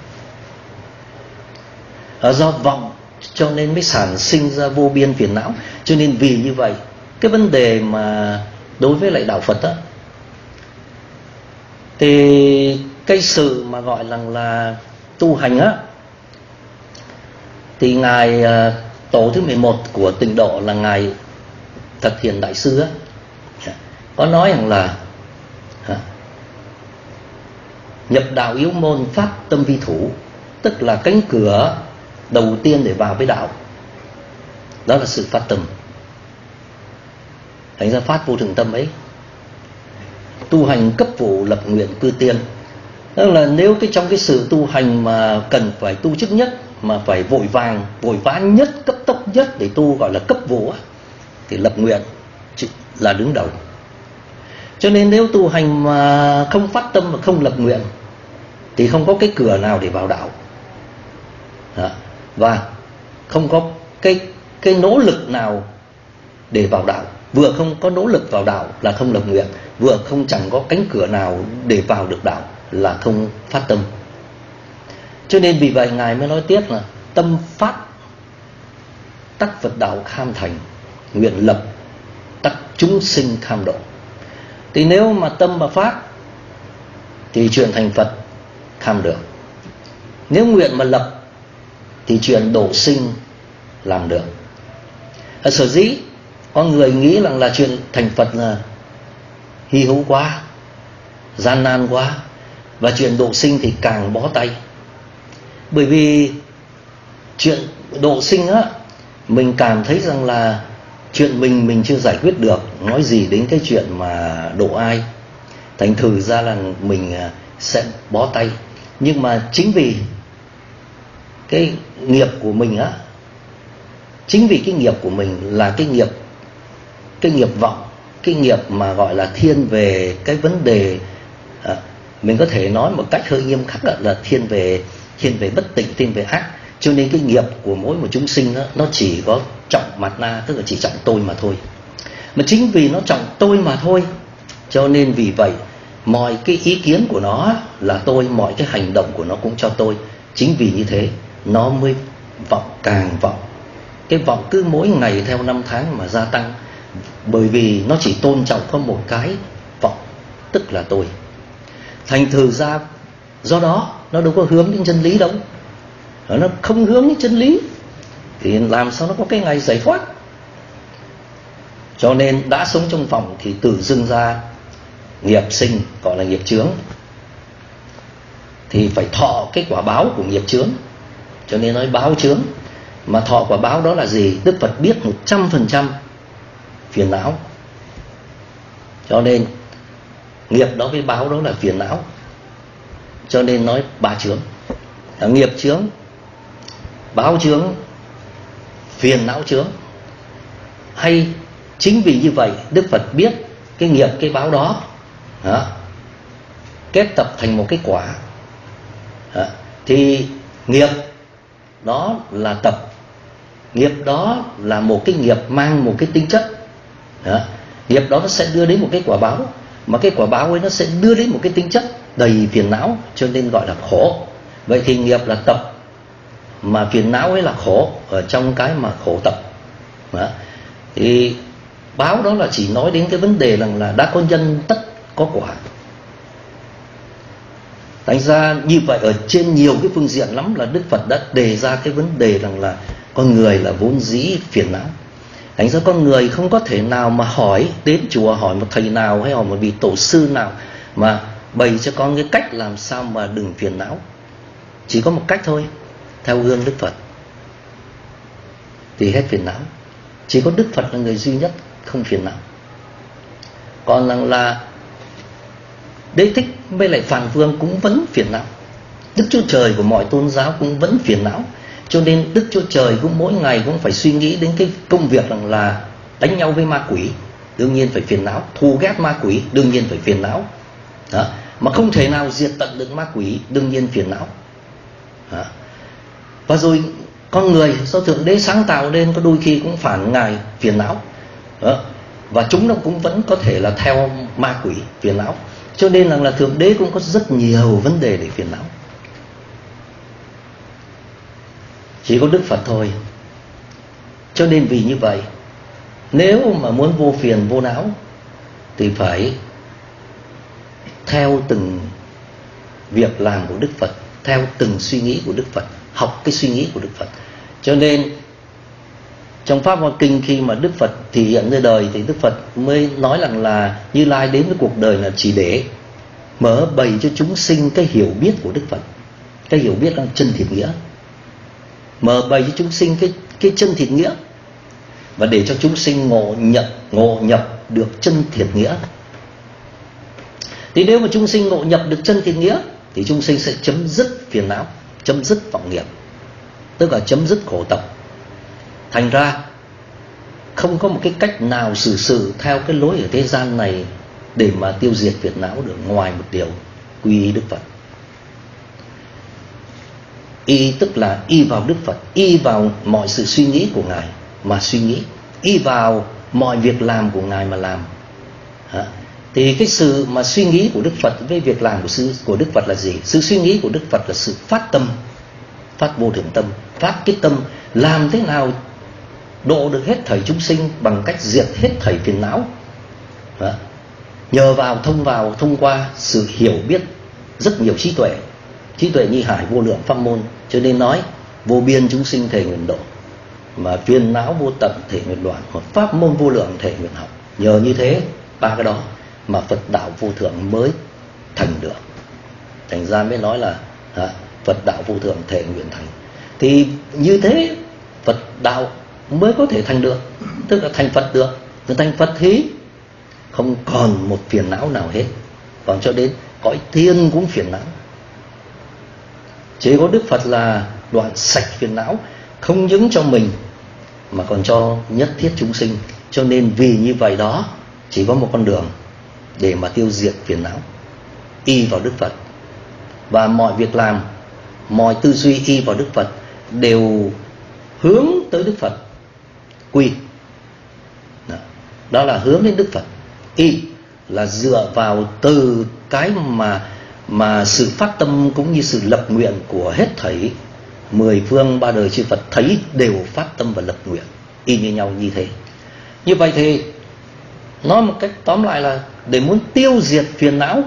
Do vọng cho nên mới sản sinh ra vô biên phiền não. Cho nên vì như vậy cái vấn đề mà đối với lại đạo Phật đó, thì cái sự mà gọi là tu hành á, thì ngài tổ thứ 11 của Tịnh Độ là ngài Thật Hiền Đại Sư á, có nói rằng là nhập đạo yếu môn phát tâm vi thủ, tức là cánh cửa đầu tiên để vào với đạo đó là sự phát tâm. Thành ra phát vô thường tâm ấy, tu hành cấp vụ lập nguyện cư tiên. Tức là nếu trong cái sự tu hành mà cần phải tu chức nhất, mà phải vội vã nhất, cấp tốc nhất để tu gọi là cấp vụ, thì lập nguyện là đứng đầu. Cho nên nếu tu hành mà không phát tâm mà không lập nguyện thì không có cái cửa nào để vào đạo. Và không có cái nỗ lực nào để vào đạo. Vừa không có nỗ lực vào đạo là không lập nguyện, vừa không chẳng có cánh cửa nào để vào được đạo là không phát tâm. Cho nên vì vậy ngài mới nói tiếp là tâm phát tắc Phật đạo kham thành, nguyện lập tắc chúng sinh kham độ. Thì nếu mà tâm mà phát thì chuyện thành Phật kham được. Nếu nguyện mà lập thì chuyện độ sinh làm được. Sở dĩ con người nghĩ rằng là chuyện thành Phật là hy hữu quá, gian nan quá, và chuyện độ sinh thì càng bó tay. Bởi vì chuyện độ sinh á, mình cảm thấy rằng là chuyện mình chưa giải quyết được, nói gì đến cái chuyện mà độ ai. Thành thử ra là mình sẽ bó tay. Nhưng mà chính vì cái nghiệp của mình á, chính vì cái nghiệp của mình là cái nghiệp vọng, cái nghiệp mà gọi là thiên về cái vấn đề, mình có thể nói một cách hơi nghiêm khắc là thiên về bất tịnh, thiên về ác. Cho nên cái nghiệp của mỗi một chúng sinh đó, nó chỉ có trọng mạt na, tức là chỉ trọng tôi mà thôi. Mà chính vì nó trọng tôi mà thôi, cho nên vì vậy mọi cái ý kiến của nó là tôi, mọi cái hành động của nó cũng cho tôi. Chính vì như thế nó mới vọng càng vọng. Cái vọng cứ mỗi ngày theo năm tháng mà gia tăng, bởi vì nó chỉ tôn trọng có một cái vọng, tức là tôi. Thành thử ra do đó nó đâu có hướng đến chân lý đâu. Nó không hướng đến chân lý thì làm sao nó có cái ngày giải thoát. Cho nên đã sống trong vọng thì tự dưng ra nghiệp sinh, gọi là nghiệp chướng, thì phải thọ cái quả báo của nghiệp chướng. Cho nên nói báo chướng. Mà thọ quả báo đó là gì? Đức Phật biết 100% phiền não. Cho nên nghiệp đó với báo đó là phiền não. Cho nên nói ba chướng: nghiệp chướng, báo chướng, phiền não chướng. Hay chính vì như vậy Đức Phật biết cái nghiệp, cái báo đó kết tập thành một cái quả. Thì nghiệp đó là tập, nghiệp đó là một cái nghiệp mang một cái tính chất. Nghiệp đó nó sẽ đưa đến một cái quả báo, mà cái quả báo ấy nó sẽ đưa đến một cái tính chất đầy phiền não, cho nên gọi là khổ. Vậy thì nghiệp là tập, mà phiền não ấy là khổ, ở trong cái mà khổ tập. Thì báo đó là chỉ nói đến cái vấn đề rằng là đã có nhân tất có quả. Thành ra như vậy ở trên nhiều cái phương diện lắm là Đức Phật đã đề ra cái vấn đề rằng là con người là vốn dĩ phiền não. Thành ra con người không có thể nào mà hỏi đến chùa, hỏi một thầy nào hay hỏi một vị tổ sư nào mà bày cho con cái cách làm sao mà đừng phiền não. Chỉ có một cách thôi, theo gương Đức Phật thì hết phiền não. Chỉ có Đức Phật là người duy nhất không phiền não. Còn rằng là Đế Thích với lại Phạn Vương cũng vẫn phiền não. Đức Chúa Trời của mọi tôn giáo cũng vẫn phiền não. Cho nên Đức Chúa Trời cũng mỗi ngày cũng phải suy nghĩ đến cái công việc rằng là đánh nhau với ma quỷ, đương nhiên phải phiền não. Thù ghét ma quỷ, đương nhiên phải phiền não. Mà không thể nào diệt tận được ma quỷ, đương nhiên phiền não. Và rồi con người do Thượng Đế sáng tạo nên có đôi khi cũng phản ngài phiền não. Và chúng nó cũng vẫn có thể là theo ma quỷ phiền não. Cho nên là Thượng Đế cũng có rất nhiều vấn đề để phiền não. Chỉ có Đức Phật thôi. Cho nên vì như vậy, nếu mà muốn vô phiền vô não thì phải theo từng việc làm của Đức Phật, theo từng suy nghĩ của Đức Phật, học cái suy nghĩ của Đức Phật. Cho nên trong Pháp Hoa Kinh khi mà Đức Phật thể hiện ra đời thì Đức Phật mới nói rằng là Như Lai đến với cuộc đời là chỉ để mở bày cho chúng sinh cái hiểu biết của Đức Phật. Cái hiểu biết là chân thiện nghĩa. Mở bày cho chúng sinh cái chân thiện nghĩa, và để cho chúng sinh ngộ nhập được chân thiện nghĩa. Thì nếu mà chúng sinh ngộ nhập được chân thiện nghĩa thì chúng sinh sẽ chấm dứt phiền não, chấm dứt vọng nghiệp, tức là chấm dứt khổ tập. Thành ra không có một cái cách nào xử theo cái lối ở thế gian này để mà tiêu diệt phiền não được, ngoài một điều: quy y Đức Phật. Y tức là y vào Đức Phật, y vào mọi sự suy nghĩ của Ngài mà suy nghĩ, y vào mọi việc làm của Ngài mà làm. Thì cái sự mà suy nghĩ của Đức Phật với việc làm của Đức Phật là gì? Sự suy nghĩ của Đức Phật là sự phát tâm, phát vô thượng tâm, phát cái tâm làm thế nào độ được hết thảy chúng sinh bằng cách diệt hết thảy phiền não. Nhờ thông qua sự hiểu biết rất nhiều trí tuệ như hải vô lượng pháp môn. Cho nên nói vô biên chúng sinh thể nguyện độ, mà phiền não vô tận thể nguyện đoạn, mà pháp môn vô lượng thể nguyện học. Nhờ như thế, ba cái đó mà Phật đạo vô thượng mới thành được. Thành ra mới nói là Phật đạo vô thượng thể nguyện thành. Thì như thế Phật đạo mới có thể thành được, tức là thành Phật được. Thành Phật thì không còn một phiền não nào hết, còn cho đến cõi thiên cũng phiền não. Chỉ có Đức Phật là đoạn sạch phiền não, không những cho mình mà còn cho nhất thiết chúng sinh. Cho nên vì như vậy đó, chỉ có một con đường để mà tiêu diệt phiền não, y vào Đức Phật. Và mọi việc làm, mọi tư duy y vào Đức Phật đều hướng tới Đức Phật quy. Đó là hướng đến Đức Phật. Y là dựa vào từ cái mà sự phát tâm cũng như sự lập nguyện của hết thảy 10 phương 3 đời chư Phật thấy đều phát tâm và lập nguyện y như nhau như thế. Như vậy thì nói một cách tóm lại là để muốn tiêu diệt phiền não,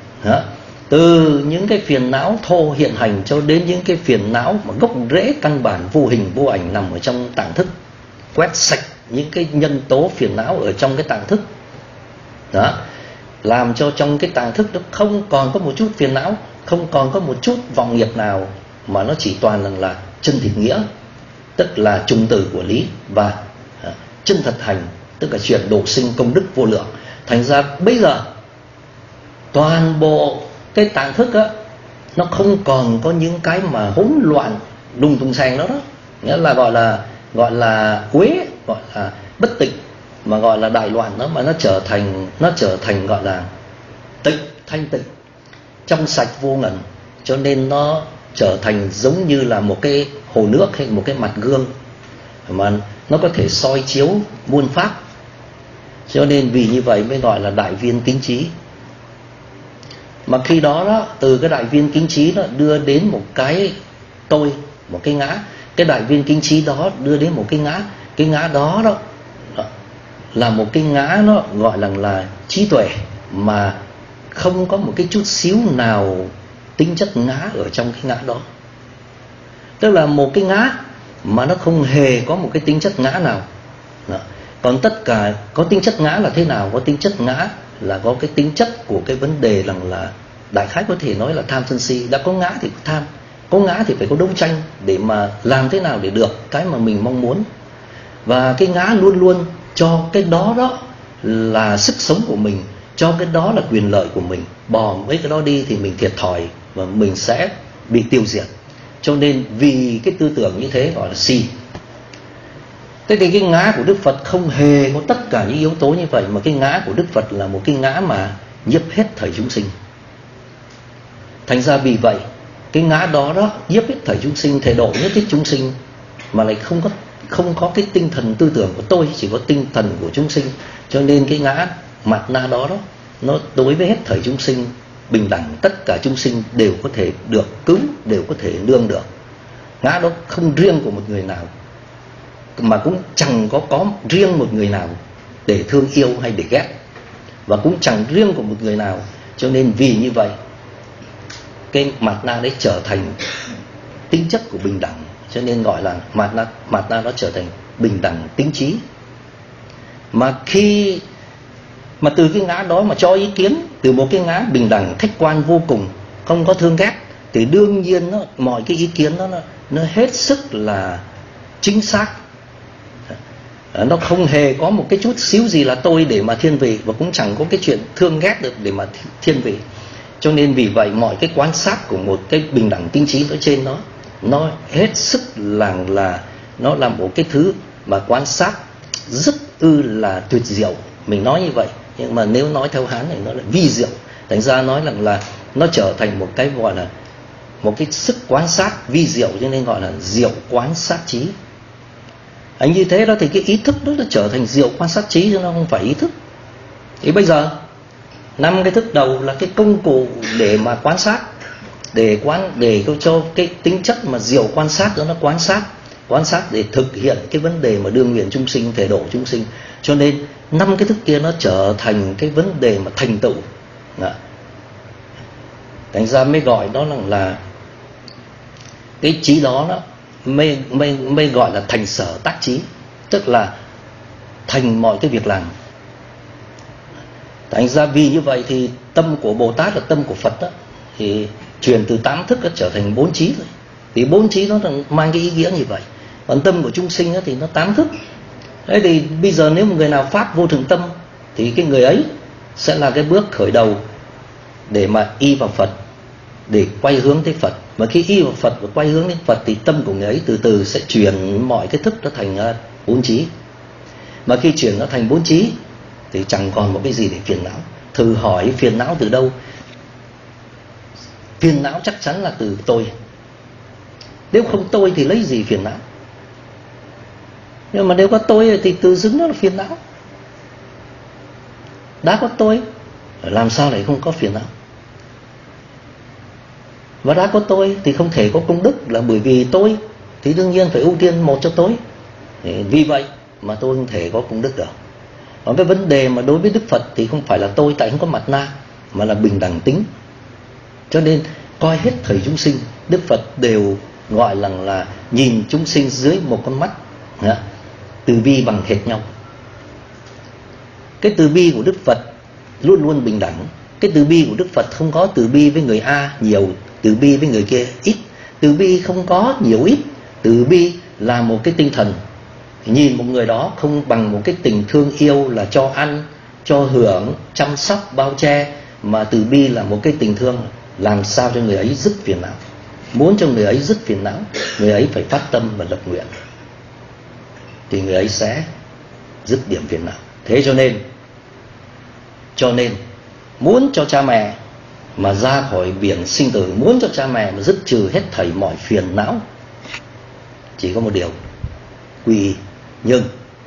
từ những cái phiền não thô hiện hành cho đến những cái phiền não mà gốc rễ căn bản vô hình vô ảnh nằm ở trong tạng thức, quét sạch những cái nhân tố phiền não ở trong cái tạng thức đó, làm cho trong cái tạng thức nó không còn có một chút phiền não, không còn có một chút vọng nghiệp nào, mà nó chỉ toàn là chân thiện nghĩa, tức là trùng tử của lý, và chân thật hành, tức là chuyển độ sinh công đức vô lượng. Thành ra bây giờ toàn bộ cái tạng thức á, nó không còn có những cái mà hỗn loạn đùng tung sàng đó, nghĩa là gọi là uế, gọi là bất tịnh, mà gọi là đại loạn đó, mà nó trở thành gọi là tịnh, thanh tịnh, trong sạch vô ngần. Cho nên nó trở thành giống như là một cái hồ nước hay một cái mặt gương mà nó có thể soi chiếu muôn pháp. Cho nên vì như vậy mới gọi là đại viên kính trí. Mà khi đó, từ cái đại viên kính trí nó đưa đến một cái tôi, một cái ngã. Cái đại viên kính trí đó đưa đến một cái ngã. Cái ngã đó là một cái ngã, nó gọi là trí tuệ, mà không có một cái chút xíu nào tính chất ngã ở trong cái ngã đó. Tức là một cái ngã mà nó không hề có một cái tính chất ngã nào. Còn tất cả có tính chất ngã là thế nào? Có tính chất ngã là có cái tính chất của cái vấn đề là đại khái có thể nói là tham sân si. Đã có ngã thì có tham, có ngã thì phải có đấu tranh để mà làm thế nào để được cái mà mình mong muốn. Và cái ngã luôn luôn cho cái đó là sức sống của mình, cho cái đó là quyền lợi của mình. Bỏ mấy cái đó đi thì mình thiệt thòi và mình sẽ bị tiêu diệt. Cho nên vì cái tư tưởng như thế gọi là si. Thế thì cái ngã của Đức Phật không hề có tất cả những yếu tố như vậy, mà cái ngã của Đức Phật là một cái ngã mà nhiếp hết thảy chúng sinh. Thành ra vì vậy cái ngã đó nhiếp hết thảy chúng sinh, thể độ nhất thiết chúng sinh, mà lại không có cái tinh thần tư tưởng của tôi, chỉ có tinh thần của chúng sinh. Cho nên cái ngã mạt na đó nó đối với hết thảy chúng sinh bình đẳng, tất cả chúng sinh đều có thể được cứu, đều có thể nương được. Ngã đó không riêng của một người nào, mà cũng chẳng có riêng một người nào để thương yêu hay để ghét, và cũng chẳng riêng của một người nào. Cho nên vì như vậy cái mạt na đấy trở thành tính chất của bình đẳng. Cho nên gọi là mạt na nó trở thành bình đẳng tính trí. Mà khi mà từ cái ngã đó mà cho ý kiến, từ một cái ngã bình đẳng khách quan vô cùng, không có thương ghét, thì đương nhiên mọi cái ý kiến đó nó hết sức là chính xác. Nó không hề có một cái chút xíu gì là tôi để mà thiên vị, và cũng chẳng có cái chuyện thương ghét được để mà thiên vị. Cho nên vì vậy mọi cái quan sát của một cái bình đẳng tinh trí ở trên nó hết sức là nó là một cái thứ mà quan sát rất là tuyệt diệu. Mình nói như vậy, nhưng mà nếu nói theo Hán này nó là vi diệu. Thành ra nói là nó trở thành một cái gọi là một cái sức quan sát vi diệu, cho nên gọi là diệu quan sát trí. Như thế đó thì cái ý thức đó nó trở thành diệu quan sát trí, chứ nó không phải ý thức. Thì bây giờ 5 cái thức đầu là cái công cụ để mà quan sát, để cho cái tính chất mà diệu quan sát đó nó quan sát để thực hiện cái vấn đề mà đương nguyện chúng sinh, thể độ chúng sinh. Cho nên 5 cái thức kia nó trở thành cái vấn đề mà thành tựu. Thành ra mới gọi đó là cái trí đó mới gọi là thành sở tác trí, tức là thành mọi cái việc làm. Thành ra vì như vậy thì tâm của Bồ Tát là tâm của Phật đó, thì chuyển từ 8 thức nó trở thành 4 trí rồi. Thì 4 trí nó mang cái ý nghĩa như vậy. Còn tâm của chúng sinh thì nó 8 thức. Đấy thì bây giờ nếu một người nào phát vô thượng tâm thì cái người ấy sẽ là cái bước khởi đầu để mà y vào Phật, để quay hướng tới Phật. Mà khi y vào Phật và quay hướng đến Phật thì tâm của người ấy từ từ sẽ chuyển mọi cái thức nó thành 4 trí. Mà khi chuyển nó thành 4 trí thì chẳng còn một cái gì để phiền não. Thử hỏi phiền não từ đâu? Phiền não chắc chắn là từ tôi. Nếu không tôi thì lấy gì phiền não? Nhưng mà nếu có tôi thì tự dưng nó là phiền não. Đã có tôi, làm sao lại không có phiền não? Và đã có tôi thì không thể có công đức, là bởi vì tôi thì đương nhiên phải ưu tiên một cho tôi. Vì vậy mà tôi không thể có công đức được. Còn cái vấn đề mà đối với Đức Phật thì không phải là tôi, tại không có mặt na, mà là bình đẳng tính. Cho nên coi hết thảy chúng sinh, Đức Phật đều gọi là nhìn chúng sinh dưới một con mắt, từ bi bằng hệt nhau. Cái từ bi của Đức Phật luôn luôn bình đẳng. Cái từ bi của Đức Phật không có từ bi với người A nhiều, từ bi với người kia ít. Từ bi không có nhiều ít. Từ bi là một cái tinh thần. Nhìn một người đó không bằng một cái tình thương yêu là cho ăn, cho hưởng, chăm sóc, bao che. Mà từ bi là một cái tình thương làm sao cho người ấy dứt phiền não. Muốn cho người ấy dứt phiền não, người ấy phải phát tâm và lập nguyện, thì người ấy sẽ dứt điểm phiền não. Thế cho nên muốn cho cha mẹ mà ra khỏi biển sinh tử, muốn cho cha mẹ mà dứt trừ hết thảy mọi phiền não, chỉ có một điều: quy y. Nhưng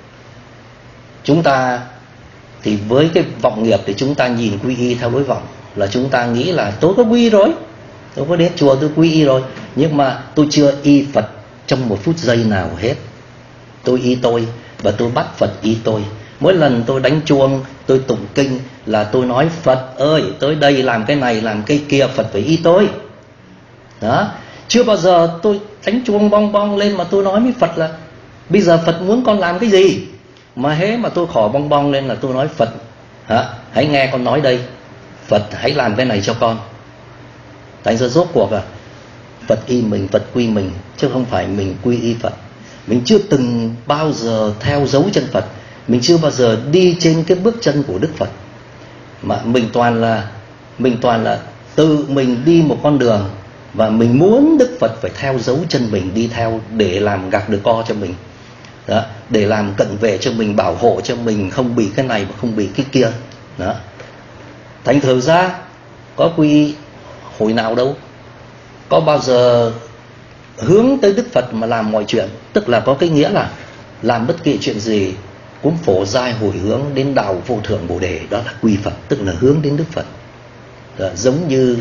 chúng ta thì với cái vọng nghiệp thì chúng ta nhìn quy y theo lối vọng, là chúng ta nghĩ là tôi có quy y rồi, tôi có đến chùa tôi quy y rồi, nhưng mà tôi chưa y Phật trong một phút giây nào hết. Tôi y tôi và tôi bắt Phật y tôi. Mỗi lần tôi đánh chuông, tôi tụng kinh là tôi nói Phật ơi, tới đây làm cái này làm cái kia, Phật phải y tôi. Đó. Chưa bao giờ tôi đánh chuông bong bong lên mà tôi nói với Phật là bây giờ Phật muốn con làm cái gì. Mà hễ mà tôi khỏ bong bong lên là tôi nói Phật, hãy nghe con nói đây, Phật hãy làm cái này cho con. Tại giờ rốt cuộc Phật y mình, Phật quy mình, chứ không phải mình quy y Phật. Mình chưa từng bao giờ theo dấu chân Phật, mình chưa bao giờ đi trên cái bước chân của Đức Phật, mà mình toàn là tự mình đi một con đường, và mình muốn Đức Phật phải theo dấu chân mình đi theo để làm gạc được co cho mình. Đó, để làm cận vệ cho mình, bảo hộ cho mình không bị cái này và không bị cái kia. Đó. Thành thử ra có quy y hồi nào đâu, có bao giờ hướng tới Đức Phật mà làm mọi chuyện. Tức là có cái nghĩa là làm bất kỳ chuyện gì cũng phổ giai hồi hướng đến đạo vô thượng Bồ Đề, đó là quy Phật, tức là hướng đến Đức Phật. Đó, giống như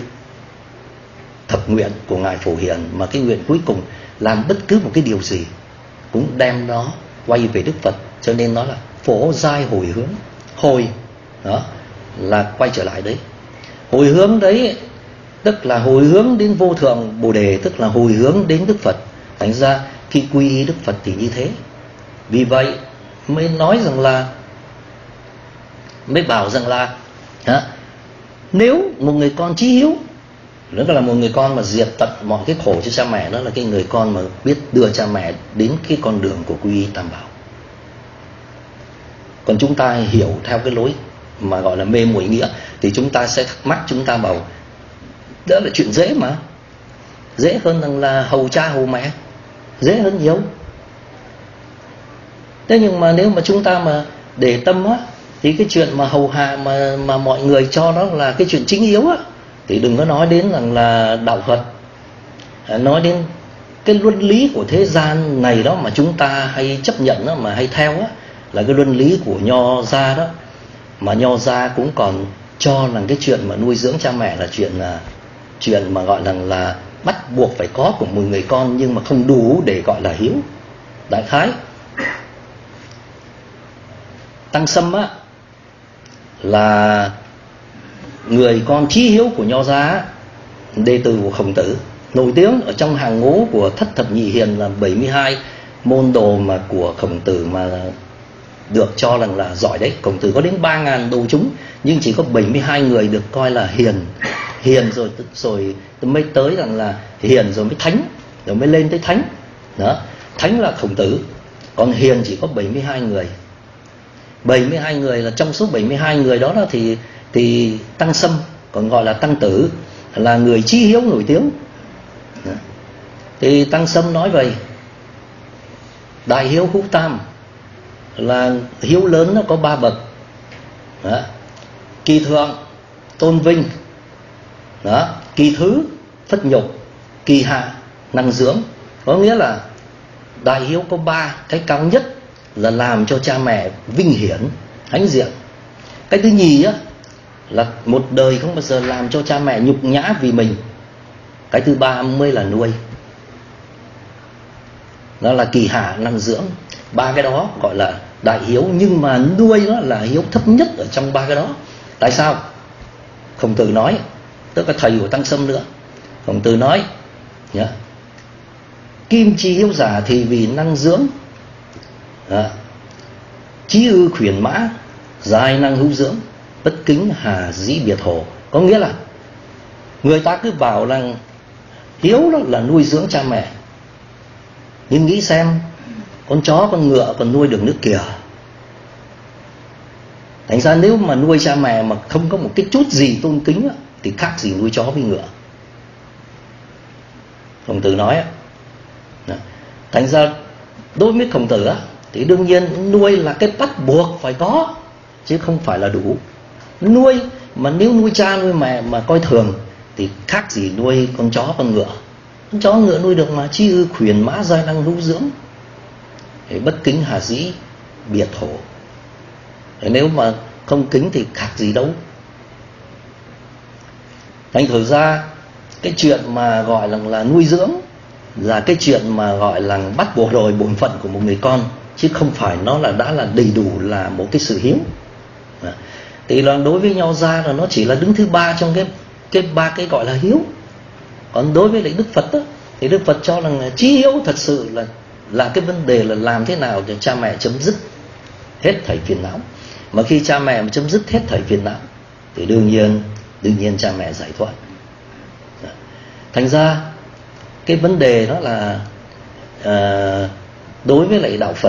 thập nguyện của Ngài Phổ Hiền, mà cái nguyện cuối cùng làm bất cứ một cái điều gì cũng đem nó quay về Đức Phật. Cho nên nó là phổ giai hồi hướng. Hồi đó là quay trở lại đấy. Hồi hướng đấy tức là hồi hướng đến vô thượng Bồ Đề, tức là hồi hướng đến Đức Phật. Thành ra khi quy y Đức Phật thì như thế. Vì vậy mới nói rằng là, mới bảo rằng là nếu một người con chí hiếu, đó là một người con mà diệt tận mọi cái khổ cho cha mẹ, đó là cái người con mà biết đưa cha mẹ đến cái con đường của quy y Tam Bảo. Còn chúng ta hiểu theo cái lối mà gọi là mê muội nghĩa thì chúng ta sẽ thắc mắc, chúng ta bảo đó là chuyện dễ mà, dễ hơn là hầu cha hầu mẹ, dễ hơn nhiều. Thế nhưng mà nếu mà chúng ta mà để tâm thì cái chuyện mà hầu hạ mà mọi người cho đó là cái chuyện chính yếu thì đừng có nói đến rằng là đạo Phật, nói đến cái luân lý của thế gian này đó mà chúng ta hay chấp nhận đó, mà hay theo là cái luân lý của Nho gia đó. Mà Nho gia cũng còn cho rằng cái chuyện mà nuôi dưỡng cha mẹ là chuyện mà gọi là bắt buộc phải có của một người con, nhưng mà không đủ để gọi là hiếu. Đại khái Tăng Sâm là người con chí hiếu của Nho gia, đệ tử của Khổng Tử, nổi tiếng ở trong hàng ngũ của Thất Thập Nhị Hiền, là 72 môn đồ mà của Khổng Tử mà được cho rằng là giỏi đấy. Khổng Tử có đến 3.000 đồ chúng, nhưng chỉ có 72 người được coi là hiền rồi mới tới rằng là hiền rồi mới thánh, rồi mới lên tới thánh. Đó, thánh là Khổng Tử, còn hiền chỉ có 72 người. 72 người là trong số 72 người đó thì Tăng Sâm, còn gọi là Tăng Tử, là người chí hiếu nổi tiếng. Đó. Thì Tăng Sâm nói vậy: đại hiếu hữu tam, là hiếu lớn nó có 3 bậc. Đó. Kỳ thượng tôn vinh, đó, kỳ thứ phất nhục, kỳ hạ năng dưỡng. Có nghĩa là đại hiếu có 3, cái cao nhất là làm cho cha mẹ vinh hiển hãnh diện. Cái thứ nhì á là một đời không bao giờ làm cho cha mẹ nhục nhã vì mình. Cái thứ 3 mới là nuôi, đó là kỳ hạ năng dưỡng. 3 cái đó gọi là đại hiếu, nhưng mà nuôi nó là hiếu thấp nhất ở trong 3 cái đó. Tại sao? Khổng Tử nói, tức là thầy của Tăng Sâm nữa. Khổng Tử nói nhá, kim chi hiếu giả thì vì năng dưỡng, chí ư khuyển mã, dài năng hữu dưỡng, bất kính hà dĩ biệt hồ. Có nghĩa là người ta cứ bảo rằng hiếu đó là nuôi dưỡng cha mẹ, nhưng nghĩ xem, con chó con ngựa còn nuôi được nước kìa. Thành ra nếu mà nuôi cha mẹ mà không có một cái chút gì tôn kính thì khác gì nuôi chó với ngựa. Khổng Tử nói. Thành ra đối với Khổng Tử thì đương nhiên nuôi là cái bắt buộc phải có, chứ không phải là đủ. Nuôi mà nếu nuôi cha nuôi mẹ mà coi thường thì khác gì nuôi con chó con ngựa. Con chó ngựa nuôi được mà, chi ư khuyển mã giai năng hữu dưỡng, thì bất kính hà dĩ biệt thổ. Nếu mà không kính thì khác gì đâu. Thành thử ra cái chuyện mà gọi là nuôi dưỡng là cái chuyện mà gọi là bắt buộc rồi, bổn phận của một người con, chứ không phải nó là đã là đầy đủ là một cái sự hiếu. Thì là đối với Nho gia là nó chỉ là đứng thứ 3 trong cái 3 cái gọi là hiếu. Còn đối với lại Đức Phật đó, thì Đức Phật cho rằng chí hiếu thật sự là cái vấn đề là làm thế nào để cha mẹ chấm dứt hết thảy phiền não. Mà khi cha mẹ mà chấm dứt hết thảy phiền não thì đương nhiên cha mẹ giải thoát. Thành ra cái vấn đề đó là đối với lại đạo Phật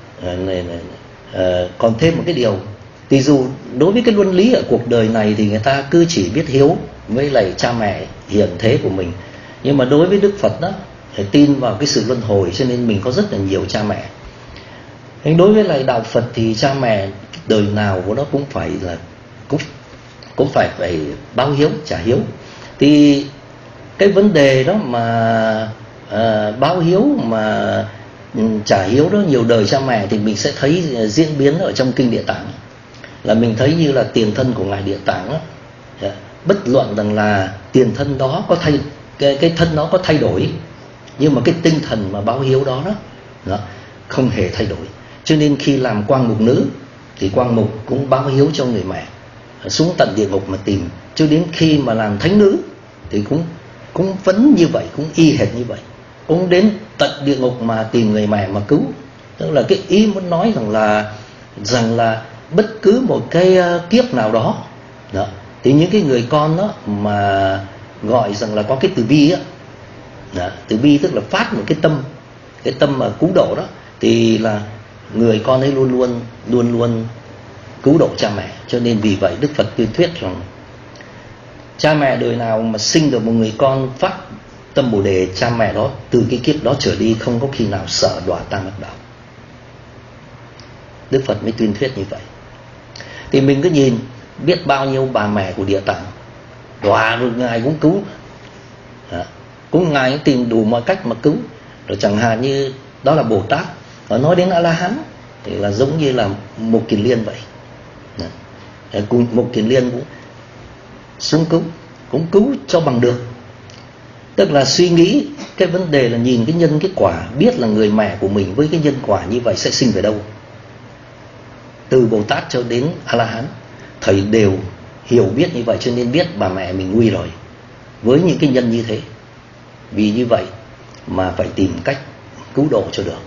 còn thêm một cái điều. Thì dù đối với cái luân lý ở cuộc đời này thì người ta cứ chỉ biết hiếu với lại cha mẹ hiện thế của mình, nhưng mà đối với Đức Phật đó phải tin vào cái sự luân hồi, cho nên mình có rất là nhiều cha mẹ. Nhưng đối với lại đạo Phật thì cha mẹ đời nào của nó cũng phải là cũng phải báo hiếu, trả hiếu. Thì cái vấn đề đó mà báo hiếu mà trả hiếu đó nhiều đời cha mẹ thì mình sẽ thấy diễn biến ở trong kinh Địa Tạng. Là mình thấy như là tiền thân của ngài Địa Tạng đó, bất luận rằng là tiền thân đó có cái thân nó có thay đổi, nhưng mà cái tinh thần mà báo hiếu đó không hề thay đổi. Cho nên khi làm quan mục nữ thì quan mục cũng báo hiếu cho người mẹ, xuống tận địa ngục mà tìm. Cho đến khi mà làm thánh nữ thì cũng vẫn như vậy, cũng y hệt như vậy, cũng đến tận địa ngục mà tìm người mẹ mà cứu. Tức là cái ý muốn nói rằng là bất cứ một cái kiếp nào đó, thì những cái người con đó mà gọi rằng là có cái từ bi từ bi tức là phát một cái tâm mà cứu độ đó, thì là người con ấy luôn luôn cứu độ cha mẹ. Cho nên vì vậy Đức Phật tuyên thuyết rằng cha mẹ đời nào mà sinh được một người con phát tâm Bồ Đề, cha mẹ đó từ cái kiếp đó trở đi không có khi nào sợ đọa tam ác đạo. Đức Phật mới tuyên thuyết như vậy. Thì mình cứ nhìn biết bao nhiêu bà mẹ của Địa Tạng đọa rồi ngài cũng cứu, cũng ngài cũng tìm đủ mọi cách mà cứu. Rồi chẳng hạn như đó là Bồ Tát. Và nói đến A-la-hán thì là giống như là Mục Kiền Liên vậy. Cùng Mục Kiền Liên cũng xuống cứu, cũng cứu cho bằng được. Tức là suy nghĩ cái vấn đề là nhìn cái nhân cái quả, biết là người mẹ của mình với cái nhân quả như vậy sẽ sinh về đâu. Từ Bồ Tát cho đến A-la-hán, thầy đều hiểu biết như vậy, cho nên biết bà mẹ mình nguy rồi với những cái nhân như thế. Vì như vậy mà phải tìm cách cứu độ cho được.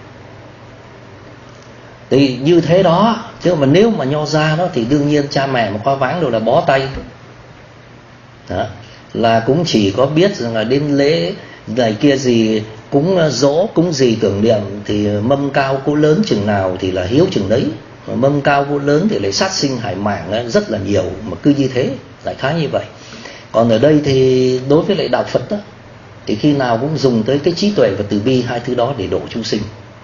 Thì như thế đó, chứ mà nếu mà Nho gia đó thì đương nhiên cha mẹ mà qua váng rồi là bó tay. đó, là cũng chỉ có biết rằng là đến lễ này kia gì, cúng dỗ cúng gì tưởng niệm thì mâm cao cỗ lớn chừng nào thì là hiếu chừng đấy, mà mâm cao cỗ lớn thì lại sát sinh hải mảng rất là nhiều, mà cứ như thế, đại khái như vậy. Còn ở đây thì đối với lại đạo Phật đó, thì khi nào cũng dùng tới cái trí tuệ và từ bi, hai thứ đó để độ chúng sinh.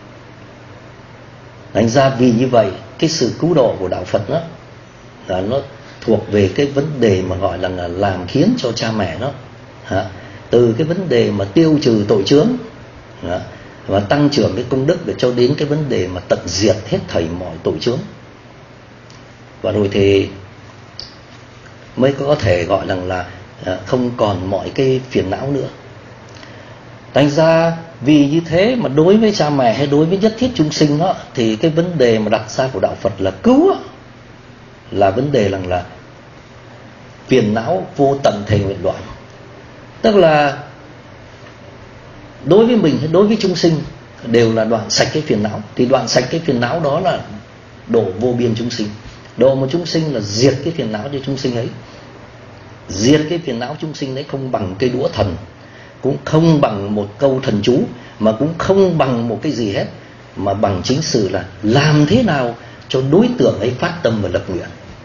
Thành ra vì như vậy, cái sự cứu độ của đạo Phật đó là nó thuộc về cái vấn đề mà gọi là làm khiến cho cha mẹ nó từ cái vấn đề mà tiêu trừ tội chướng và tăng trưởng cái công đức, để cho đến cái vấn đề mà tận diệt hết thảy mọi tội chướng, và rồi thì mới có thể gọi là không còn mọi cái phiền não nữa. Thành ra vì như thế mà đối với cha mẹ hay đối với nhất thiết chúng sinh đó, thì cái vấn đề mà đặt ra của đạo Phật là cứu đó, là vấn đề là phiền não vô tận thề nguyện đoạn. Tức là đối với mình hay đối với chúng sinh đều là đoạn sạch cái phiền não. Thì đoạn sạch cái phiền não đó là độ vô biên chúng sinh. Độ một chúng sinh là diệt cái phiền não cho chúng sinh ấy. Diệt cái phiền não chúng sinh đấy không bằng cây đũa thần, cũng không bằng một câu thần chú, mà cũng không bằng một cái gì hết, mà bằng chính sự là làm thế nào cho đối tượng ấy phát tâm và lập nguyện.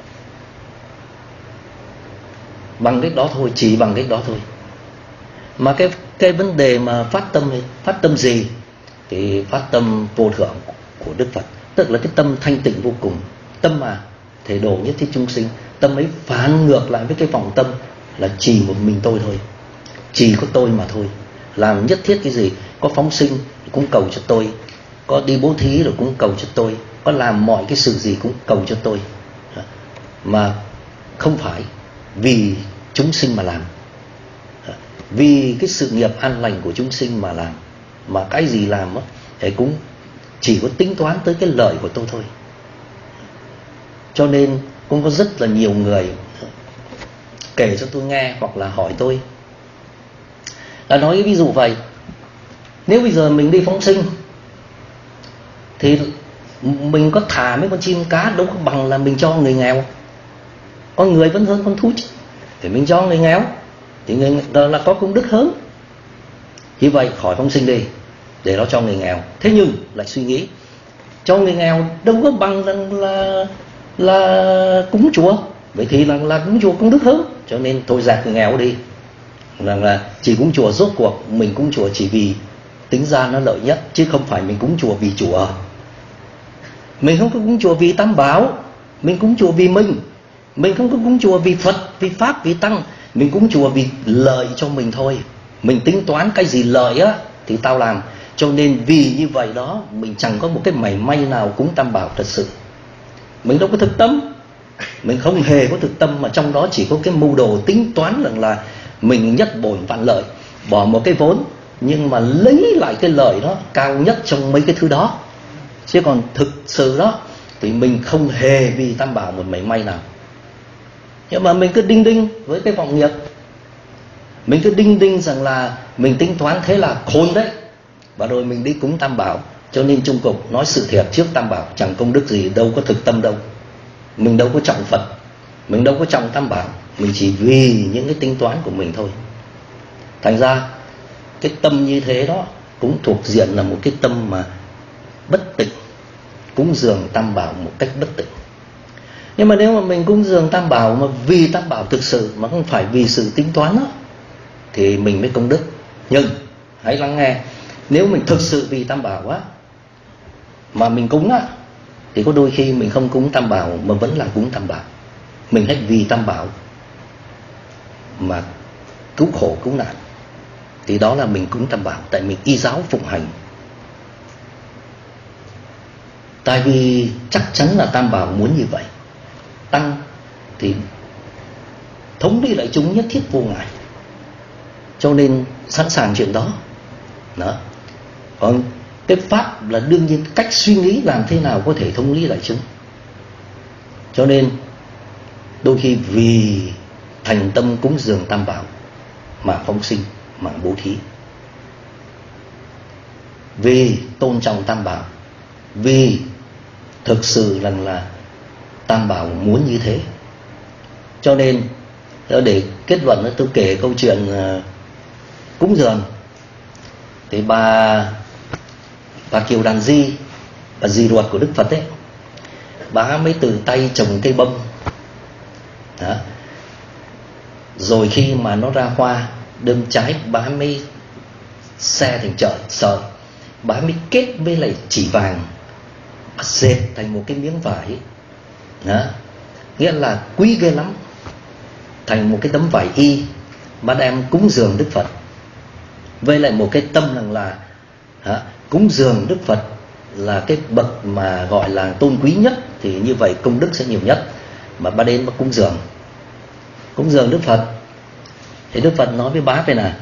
Bằng cách đó thôi, chỉ bằng cách đó thôi. Mà cái vấn đề mà phát tâm gì thì phát tâm vô thượng của Đức Phật, tức là cái tâm thanh tịnh vô cùng. Tâm mà thể độ nhất thiết chúng sinh, tâm ấy phản ngược lại với cái vọng tâm là chỉ một mình tôi thôi, chỉ có tôi mà thôi. Làm nhất thiết cái gì, có phóng sinh cũng cầu cho tôi, có đi bố thí rồi cũng cầu cho tôi, có làm mọi cái sự gì cũng cầu cho tôi, mà không phải vì chúng sinh mà làm, vì cái sự nghiệp an lành của chúng sinh mà làm. Mà cái gì làm á thì cũng chỉ có tính toán tới cái lợi của tôi thôi. Cho nên cũng có rất là nhiều người kể cho tôi nghe hoặc là hỏi tôi, là nói ví dụ vậy: nếu bây giờ mình đi phóng sinh thì mình có thả mấy con chim cá đâu có bằng là mình cho người nghèo. Con người vẫn hơn con thú chứ, thì mình cho người nghèo thì người đó là có công đức hơn. Như vậy khỏi phóng sinh đi, để nó cho người nghèo. Thế nhưng lại suy nghĩ, cho người nghèo đâu có bằng là cúng chùa, vậy thì là cúng chùa công đức hơn, cho nên thôi dẹp người nghèo đi. Là chỉ cúng chùa, rốt cuộc mình cúng chùa chỉ vì tính ra nó lợi nhất, chứ không phải mình cúng chùa vì chùa. Mình không có cúng chùa vì Tam Bảo, mình cúng chùa vì mình không có cúng chùa vì Phật, vì Pháp, vì Tăng. Mình cúng chùa vì lợi cho mình thôi. Mình tính toán cái gì lợi á thì tao làm. Cho nên vì như vậy đó, mình chẳng có một cái mảy may nào cúng Tam Bảo thật sự. Mình đâu có thực tâm, mình không hề có thực tâm, mà trong đó chỉ có cái mưu đồ tính toán rằng là mình nhất bổn vạn lợi, bỏ một cái vốn nhưng mà lấy lại cái lợi đó cao nhất trong mấy cái thứ đó. Chứ còn thực sự đó thì mình không hề vì Tam Bảo một mảy may nào. Nhưng mà mình cứ đinh đinh với cái vọng nghiệp, mình cứ đinh đinh rằng là mình tính toán thế là khôn đấy, và rồi mình đi cúng Tam Bảo. Cho nên chung cục nói sự thiệt trước Tam Bảo chẳng công đức gì, đâu có thực tâm đâu. Mình đâu có trọng Phật, mình đâu có trọng Tam Bảo, mình chỉ vì những cái tính toán của mình thôi. Thành ra cái tâm như thế đó cũng thuộc diện là một cái tâm mà bất tịnh, cúng dường Tam Bảo một cách bất tịnh. Nhưng mà nếu mà mình cúng dường Tam Bảo mà vì Tam Bảo thực sự, mà không phải vì sự tính toán đó, thì mình mới công đức. Nhưng hãy lắng nghe, nếu mình thực sự vì Tam Bảo á mà mình cúng á, thì có đôi khi mình không cúng Tam Bảo mà vẫn là cúng Tam Bảo. Mình hãy vì Tam Bảo mà cứu khổ cứu nạn, thì đó là mình cúng Tam Bảo, tại mình y giáo phụng hành. Tại vì chắc chắn là Tam Bảo muốn như vậy. Tăng thì thống lý lại chúng nhất thiết vô ngại, cho nên sẵn sàng chuyện đó. Còn cái Pháp là đương nhiên cách suy nghĩ làm thế nào có thể thống lý lại chúng. Cho nên đôi khi vì thành tâm cúng dường Tam Bảo mà phóng sinh, mà bố thí, vì tôn trọng Tam Bảo, vì thực sự là Tam Bảo muốn như thế, cho nên Để kết luận tôi kể câu chuyện cúng dường. Thì bà Kiều Đàn Di, bà dì ruột của Đức Phật ấy, bà mới tự tay trồng cây bông đó. Rồi khi mà nó ra hoa đơm trái, bà mới xe thành sợi, bà mới kết với lại chỉ vàng, bà dệt thành một cái miếng vải đó. Nghĩa là quý ghê lắm, thành một cái tấm vải y, bà đem cúng dường Đức Phật. Với lại một cái tâm rằng là cúng dường Đức Phật là cái bậc mà gọi là tôn quý nhất, thì như vậy công đức sẽ nhiều nhất. Mà bà đến bà cúng dường Đức Phật, thì Đức Phật nói với bà về nè: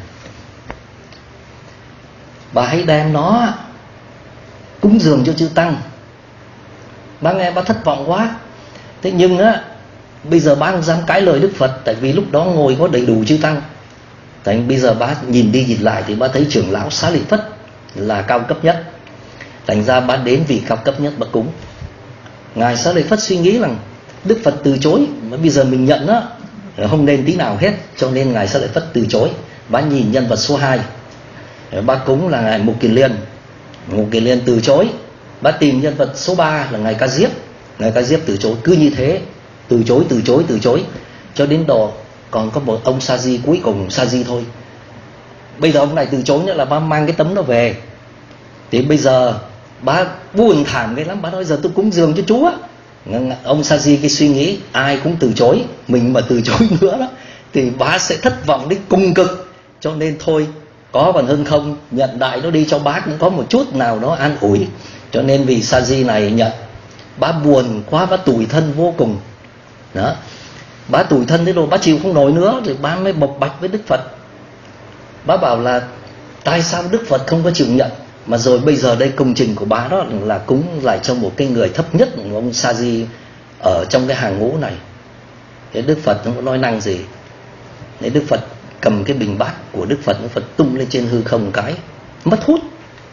bà hãy đem nó cúng dường cho chư Tăng. Bà nghe bà thất vọng quá. Thế nhưng bây giờ bà không dám cãi lời Đức Phật, tại vì lúc đó ngồi có đầy đủ chư Tăng. Thành bây giờ bà nhìn đi nhìn lại thì bà thấy trưởng lão Xá Lợi Phất là cao cấp nhất. Thành ra bà đến vị cao cấp nhất bà cúng. Ngài Xá Lợi Phất suy nghĩ rằng Đức Phật từ chối, mà bây giờ mình nhận không nên tí nào hết, cho nên Ngài Xá Lợi Phất từ chối. Bà nhìn nhân vật số 2, bà cúng là Ngài Mục Kiền Liên. Mục Kiền Liên từ chối. Bà tìm nhân vật số 3 là Ngài Ca Diếp. Ngài Ca Diếp từ chối. Cứ như thế từ chối cho đến độ còn có một ông Sa Di cuối cùng, Sa Di thôi. Bây giờ ông này từ chối nữa là bà mang cái tấm đó về. Thì bây giờ bà buồn thảm cái lắm. Bà nói giờ tôi cúng dường cho Chúa. Ông Sa Di cái suy nghĩ ai cũng từ chối, mình mà từ chối nữa đó thì bà sẽ thất vọng đến cùng cực. Cho nên thôi, có còn hơn không, nhận đại nó đi cho bác cũng có một chút nào đó an ủi. Cho nên vì Sa Di này nhận. Bà buồn quá, bà tủi thân vô cùng đó. Bà tủi thân thế rồi bà chịu không nổi nữa, rồi bà mới bộc bạch với Đức Phật. Bà bảo là tại sao Đức Phật không có chịu nhận, mà rồi bây giờ đây công trình của bà đó là cúng lại cho một cái người thấp nhất, ông Sa Di ở trong cái hàng ngũ này. Thế Đức Phật không có nói năng gì. Thế Đức Phật cầm cái bình bát của Đức Phật, Đức Phật tung lên trên hư không cái mất hút,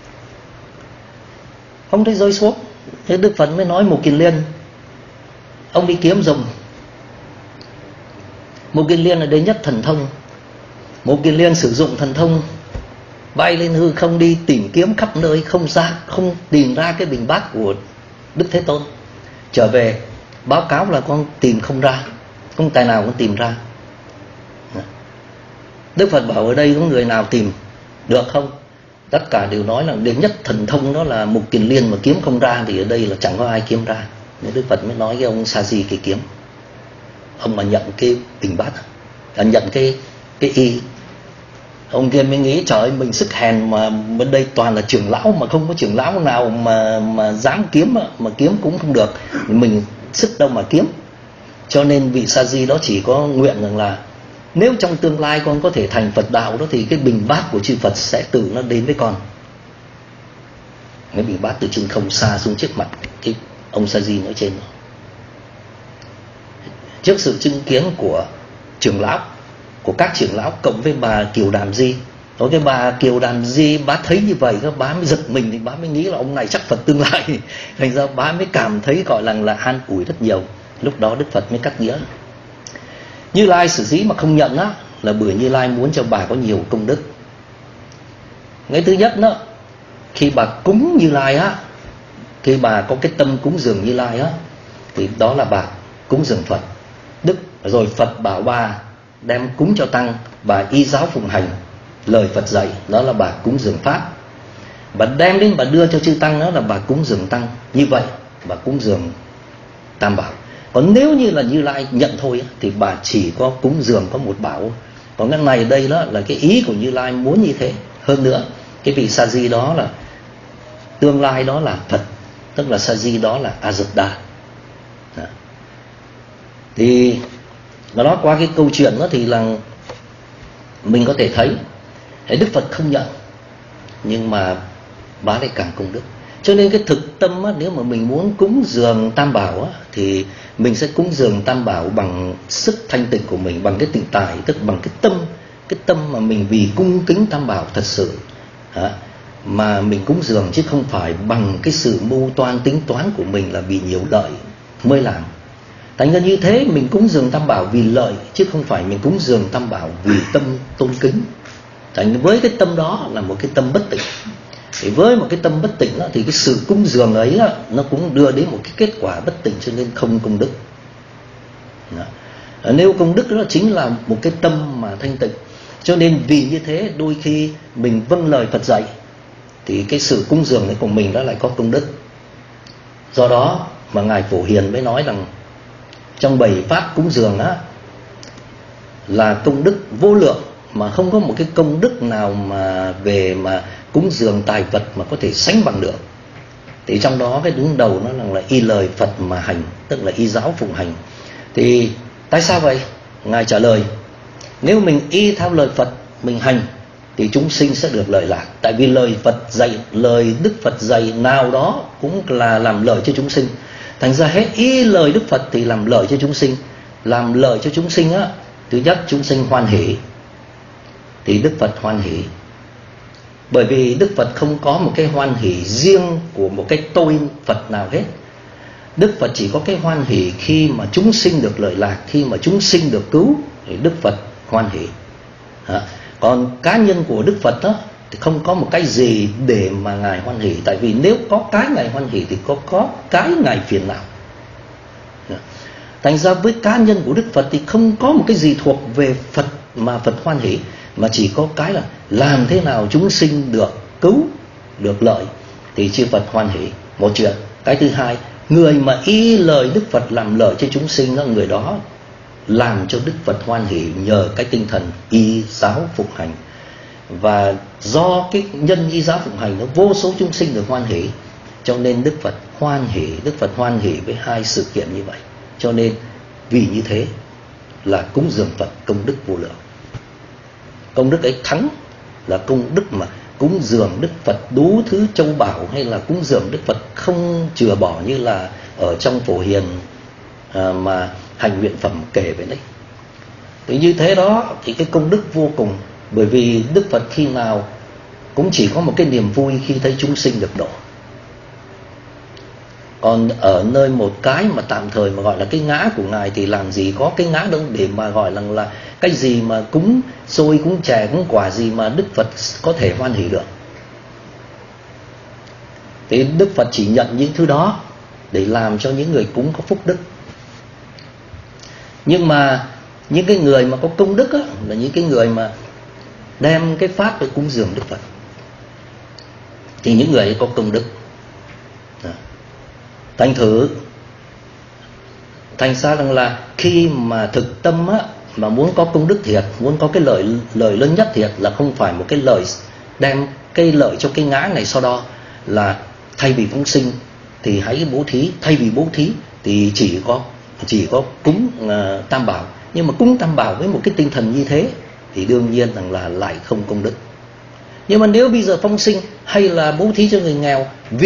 không thấy rơi xuống. Thế Đức Phật mới nói: Mục Kiền Liên, ông đi kiếm dùng. Mục Kiền Liên là đệ nhất thần thông. Mục Kiền Liên sử dụng thần thông bay lên hư không đi tìm kiếm khắp nơi, không tìm ra cái bình bát của Đức Thế Tôn. Trở về báo cáo là con tìm không ra, không tài nào con tìm ra. Đức Phật bảo ở đây có người nào tìm được không? Tất cả đều nói là đệ nhất thần thông đó là Mục Kiền Liên, mà kiếm không ra thì ở đây là chẳng có ai kiếm ra. Nên Đức Phật mới nói với ông Sa Di cái kiếm. Ông mà nhận cái bình bát, nhận cái y. Ông kia mới nghĩ trời ơi, mình sức hèn mà bên đây toàn là trưởng lão, mà không có trưởng lão nào mà dám kiếm, mà kiếm cũng không được, mình sức đâu mà kiếm. Cho nên vị Sa Di đó chỉ có nguyện rằng là nếu trong tương lai con có thể thành Phật đạo đó, thì cái bình bát của chư Phật sẽ tự nó đến với con. Cái bình bát từ trên không xa xuống trước mặt cái ông Sa Di nói trên đó. Trước sự chứng kiến của trưởng lão, của các trưởng lão cộng với bà Kiều Đàm Di. Đối với bà Kiều Đàm Di, bà thấy như vậy, bà mới giật mình, thì bà mới nghĩ là ông này chắc Phật tương lai. Thành ra bà mới cảm thấy gọi là an ủi rất nhiều. Lúc đó Đức Phật mới cắt nghĩa: Như Lai sở dĩ mà không nhận á, là bởi Như Lai muốn cho bà có nhiều công đức. Cái thứ nhất đó, khi bà cúng Như Lai á, khi bà có cái tâm cúng dường Như Lai á, thì đó là bà cúng dường Phật. Rồi Phật bảo bà đem cúng cho Tăng, bà y giáo phụng hành lời Phật dạy, đó là bà cúng dường Pháp. Bà đem đến bà đưa cho chư Tăng, đó là bà cúng dường Tăng. Như vậy bà cúng dường Tam Bảo. Còn nếu như là Như Lai nhận thôi thì bà chỉ có cúng dường có một bảo. Còn cái này đây đó là cái ý của Như Lai muốn như thế. Hơn nữa cái vị Sa Di đó là tương lai đó là Phật, tức là Sa Di đó là Ajita. Thì nó qua cái câu chuyện đó thì là mình có thể thấy Đức Phật không nhận, nhưng mà bà lại càng công đức. Cho nên cái thực tâm á, nếu mà mình muốn cúng dường Tam Bảo á, thì mình sẽ cúng dường Tam Bảo bằng sức thanh tịnh của mình, bằng cái tịnh tài, tức bằng cái tâm mà mình vì cung kính Tam Bảo thật sự mà mình cúng dường, chứ không phải bằng cái sự mưu toan tính toán của mình là vì nhiều lợi mới làm. Thành ra như thế mình cúng dường tam bảo vì lợi, chứ không phải mình cúng dường tam bảo vì tâm tôn kính. Thành với cái tâm đó là một cái tâm bất tịnh. Thì với một cái tâm bất tịnh đó, thì cái sự cúng dường ấy đó, nó cũng đưa đến một cái kết quả bất tịnh, cho nên không công đức. Đó. Nếu công đức đó chính là một cái tâm mà thanh tịnh. Cho nên vì như thế đôi khi mình vâng lời Phật dạy thì cái sự cúng dường này của mình đó lại có công đức. Do đó mà Ngài Phổ Hiền mới nói rằng trong 7 pháp cúng dường á là công đức vô lượng, mà không có một cái công đức nào mà về mà cúng dường tài vật mà có thể sánh bằng được. Thì trong đó cái đứng đầu nó là y lời Phật mà hành, tức là y giáo phụng hành. Thì tại sao vậy? Ngài trả lời, nếu mình y theo lời Phật mình hành thì chúng sinh sẽ được lợi lạc. Tại vì lời Phật dạy, lời Đức Phật dạy nào đó cũng là làm lợi cho chúng sinh. Thành ra hết y lời Đức Phật thì làm lợi cho chúng sinh. Làm lợi cho chúng sinh á, thứ nhất chúng sinh hoan hỷ, thì Đức Phật hoan hỷ. Bởi vì Đức Phật không có một cái hoan hỷ riêng của một cái tôi Phật nào hết. Đức Phật chỉ có cái hoan hỷ khi mà chúng sinh được lợi lạc, khi mà chúng sinh được cứu thì Đức Phật hoan hỷ. Còn cá nhân của Đức Phật đó thì không có một cái gì để mà Ngài hoan hỷ. Tại vì nếu có cái Ngài hoan hỷ thì có cái Ngài phiền não. Thành ra với cá nhân của Đức Phật thì không có một cái gì thuộc về Phật mà Phật hoan hỷ, mà chỉ có cái là làm thế nào chúng sinh được cứu, được lợi thì chư Phật hoan hỷ. Một chuyện. Cái thứ hai, người mà y lời Đức Phật làm lợi cho chúng sinh đó, người đó làm cho Đức Phật hoan hỷ nhờ cái tinh thần y giáo phụng hành. Và do cái nhân y giáo phụng hành nó vô số chúng sinh được hoan hỷ, cho nên Đức Phật hoan hỷ. Đức Phật hoan hỷ với hai sự kiện như vậy. Cho nên vì như thế là cúng dường Phật công đức vô lượng. Công đức ấy thắng là công đức mà cúng dường Đức Phật đủ thứ châu bảo, hay là cúng dường Đức Phật không chừa bỏ như là ở trong Phổ Hiền mà hành nguyện phẩm kể về đấy. Thì như thế đó thì cái công đức vô cùng. Bởi vì Đức Phật khi nào cũng chỉ có một cái niềm vui khi thấy chúng sinh được độ. Còn ở nơi một cái mà tạm thời mà gọi là cái ngã của Ngài thì làm gì có cái ngã đâu để mà gọi là cái gì mà cúng xôi, cúng chè, cúng quả gì mà Đức Phật có thể hoan hỷ được. Thì Đức Phật chỉ nhận những thứ đó để làm cho những người cúng có phúc đức. Nhưng mà những cái người mà có công đức á, là những cái người mà đem cái pháp để cúng dường Đức Phật, thì những người ấy có công đức. Thành ra rằng là khi mà thực tâm á, mà muốn có công đức thiệt, muốn có cái lợi lớn nhất thiệt, là không phải một cái lợi đem cái lợi cho cái ngã này so đo, là thay vì phóng sinh thì hãy bố thí, thay vì bố thí thì chỉ có cúng tam bảo. Nhưng mà cúng tam bảo với một cái tinh thần như thế thì đương nhiên rằng là lại không công đức. Nhưng mà nếu bây giờ phóng sinh hay là bố thí cho người nghèo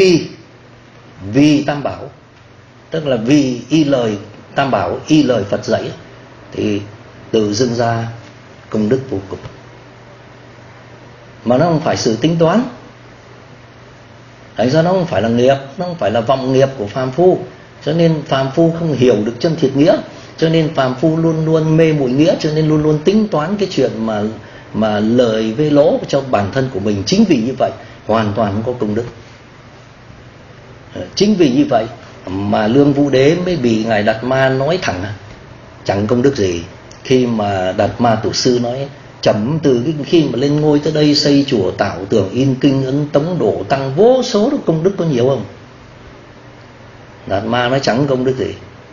vì tam bảo, tức là vì y lời tam bảo, y lời Phật dạy, thì tự dưng ra công đức vô cùng. Mà nó không phải sự tính toán. Thành ra nó không phải là nghiệp, nó không phải là vọng nghiệp của phàm phu. Cho nên phàm phu không hiểu được chân thiệt nghĩa. Cho nên phàm phu luôn luôn mê muội nghĩa, cho nên luôn luôn tính toán cái chuyện mà lời với lỗ cho bản thân của mình. Chính vì như vậy hoàn toàn không có công đức. Chính vì như vậy mà Lương Vũ Đế mới bị Ngài Đạt Ma nói thẳng chẳng công đức gì. Khi mà Đạt Ma Tổ sư nói chấm từ khi mà lên ngôi tới đây, xây chùa, tạo tường, in kinh, ấn tống, đổ tăng, vô số đó, công đức có nhiều không? Đạt Ma nói chẳng công đức gì.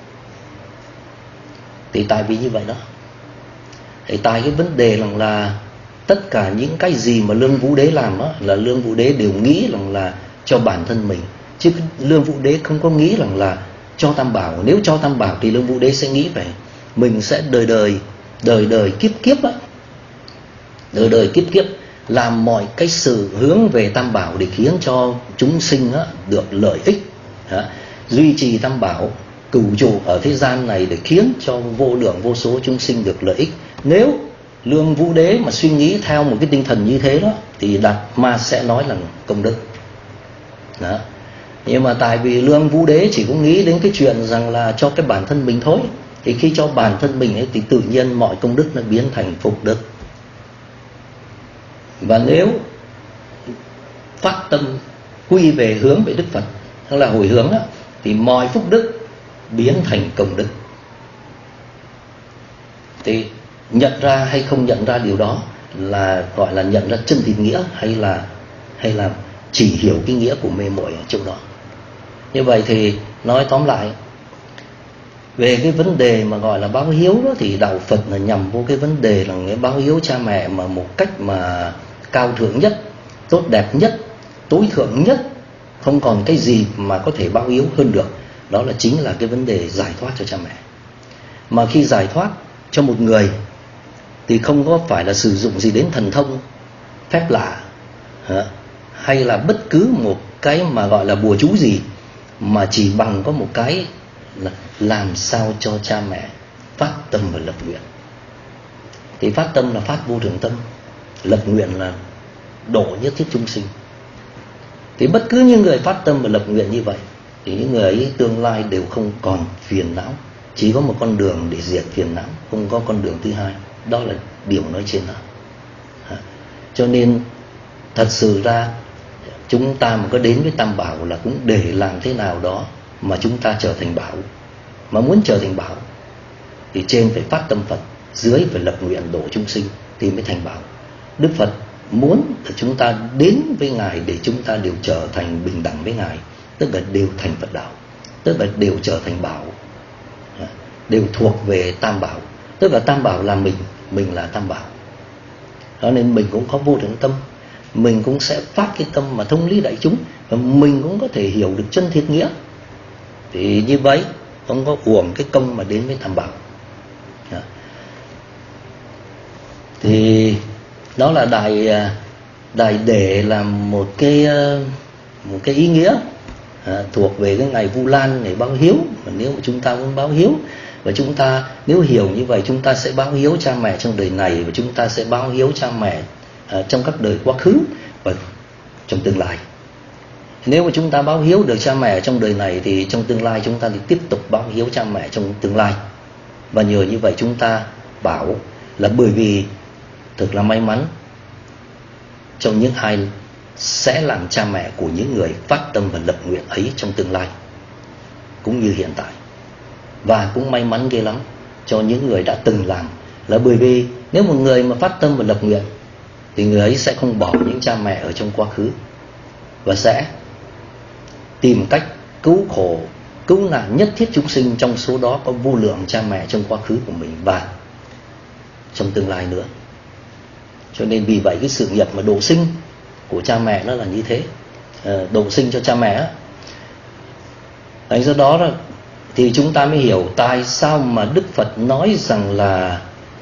Thì tại vì như vậy đó. Thì tại cái vấn đề là tất cả những cái gì mà Lương Vũ Đế làm đó, là Lương Vũ Đế đều nghĩ là cho bản thân mình. Chứ Lương Vũ Đế không có nghĩ là cho tam bảo. Nếu cho tam bảo thì Lương Vũ Đế sẽ nghĩ về mình sẽ đời đời kiếp kiếp á, đời đời kiếp kiếp làm mọi cái sự hướng về tam bảo để khiến cho chúng sinh á, được lợi ích, duy trì tam bảo cửu trụ ở thế gian này để khiến cho vô lượng vô số chúng sinh được lợi ích. Nếu Lương Vũ Đế mà suy nghĩ theo một cái tinh thần như thế đó thì Đạt Ma sẽ nói là công đức đó. Nhưng mà tại vì Lương Vũ Đế chỉ có nghĩ đến cái chuyện rằng là cho cái bản thân mình thôi, thì khi cho bản thân mình ấy, thì tự nhiên mọi công đức nó biến thành phúc đức. Và nếu phát tâm quy về hướng về Đức Phật, tức là hồi hướng đó, thì mọi phúc đức biến thành công đức. Thì nhận ra hay không nhận ra điều đó là gọi là nhận ra chân thiện nghĩa, hay là chỉ hiểu cái nghĩa của mê muội ở chỗ đó. Như vậy thì nói tóm lại về cái vấn đề mà gọi là báo hiếu đó, thì đạo Phật là nhằm vô cái vấn đề là cái báo hiếu cha mẹ mà một cách mà cao thượng nhất, tốt đẹp nhất, tối thượng nhất, không còn cái gì mà có thể báo hiếu hơn được. Đó là chính là cái vấn đề giải thoát cho cha mẹ. Mà khi giải thoát cho một người thì không có phải là sử dụng gì đến thần thông, phép lạ, hay là bất cứ một cái mà gọi là bùa chú gì, mà chỉ bằng có một cái là làm sao cho cha mẹ phát tâm và lập nguyện. Thì phát tâm là phát vô thượng tâm, lập nguyện là độ nhất thiết chúng sinh. Thì bất cứ những người phát tâm và lập nguyện như vậy thì những người ấy tương lai đều không còn phiền não. Chỉ có một con đường để diệt phiền não, không có con đường thứ hai. Đó là điều nói trên đó. Cho nên thật sự ra chúng ta mà có đến với Tam Bảo là cũng để làm thế nào đó mà chúng ta trở thành bảo. Mà muốn trở thành bảo thì trên phải phát tâm Phật, dưới phải lập nguyện độ chúng sinh thì mới thành bảo. Đức Phật muốn là chúng ta đến với Ngài để chúng ta đều trở thành bình đẳng với Ngài, tức là đều thành Phật đạo, tức là đều trở thành bảo, đều thuộc về Tam Bảo. Tức là Tam Bảo là mình là Tam Bảo. Đó nên mình cũng có vô thượng tâm, mình cũng sẽ phát cái tâm mà thông lý đại chúng, và mình cũng có thể hiểu được chân thiện nghĩa. Thì như vậy không có uổng cái công mà đến với Tam Bảo. Thì đó là đại để làm một cái ý nghĩa thuộc về cái ngày Vu Lan, ngày báo hiếu. Và nếu mà chúng ta muốn báo hiếu, và chúng ta nếu hiểu như vậy, chúng ta sẽ báo hiếu cha mẹ trong đời này, và chúng ta sẽ báo hiếu cha mẹ trong các đời quá khứ và trong tương lai. Nếu mà chúng ta báo hiếu được cha mẹ trong đời này, thì trong tương lai chúng ta thì tiếp tục báo hiếu cha mẹ trong tương lai. Và nhờ như vậy chúng ta bảo là bởi vì thật là may mắn trong những ai sẽ làm cha mẹ của những người phát tâm và lập nguyện ấy trong tương lai cũng như hiện tại. Và cũng may mắn ghê lắm cho những người đã từng làm, là bởi vì nếu một người mà phát tâm và lập nguyện thì người ấy sẽ không bỏ những cha mẹ ở trong quá khứ, và sẽ tìm cách cứu khổ, cứu nạn nhất thiết chúng sinh. Trong số đó có vô lượng cha mẹ trong quá khứ của mình và trong tương lai nữa. Cho nên vì vậy cái sự nghiệp mà độ sinh của cha mẹ nó là như thế, độ sinh cho cha mẹ. Thành do đó thì chúng ta mới hiểu tại sao mà Đức Phật nói rằng là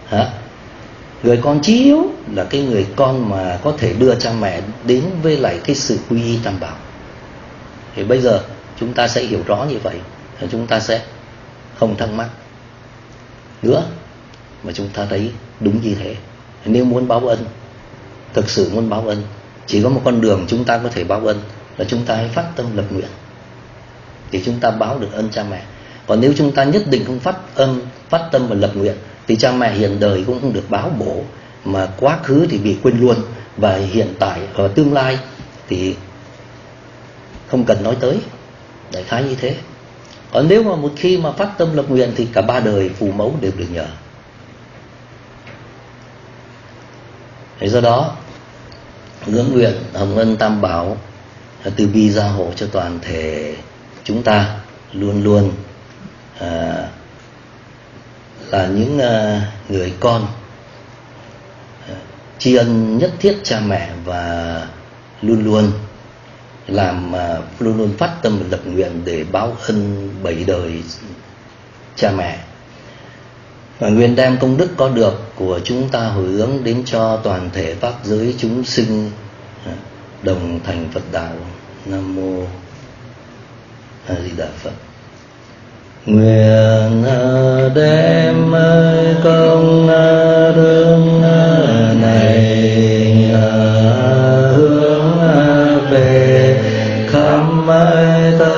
người con chí hiếu là cái người con mà có thể đưa cha mẹ đến với lại cái sự quy y Tam Bảo. Thì bây giờ chúng ta sẽ hiểu rõ như vậy, chúng ta sẽ không thắc mắc nữa, mà chúng ta thấy đúng như thế. Nếu muốn báo ân, thực sự muốn báo ân, chỉ có một con đường chúng ta có thể báo ân, là chúng ta hãy phát tâm lập nguyện thì chúng ta báo được ân cha mẹ. Còn nếu chúng ta nhất định không phát tâm và lập nguyện thì cha mẹ hiện đời cũng không được báo bổ, mà quá khứ thì bị quên luôn, và hiện tại và tương lai thì không cần nói tới. Đại khái như thế. Còn nếu mà một khi mà phát tâm lập nguyện thì cả ba đời phụ mẫu đều được nhờ. Thế do đó ngưỡng nguyện hồng ân Tam Bảo từ bi gia hộ cho toàn thể chúng ta luôn luôn là những người con tri ân nhất thiết cha mẹ, và luôn luôn luôn luôn phát tâm lập nguyện để báo ân bảy đời cha mẹ, và nguyện đem công đức có được của chúng ta hồi hướng đến cho toàn thể pháp giới chúng sinh đồng thành Phật đạo. Nam mô A Di Đà Phật. Nguyện đem công đức này hướng về khắp tham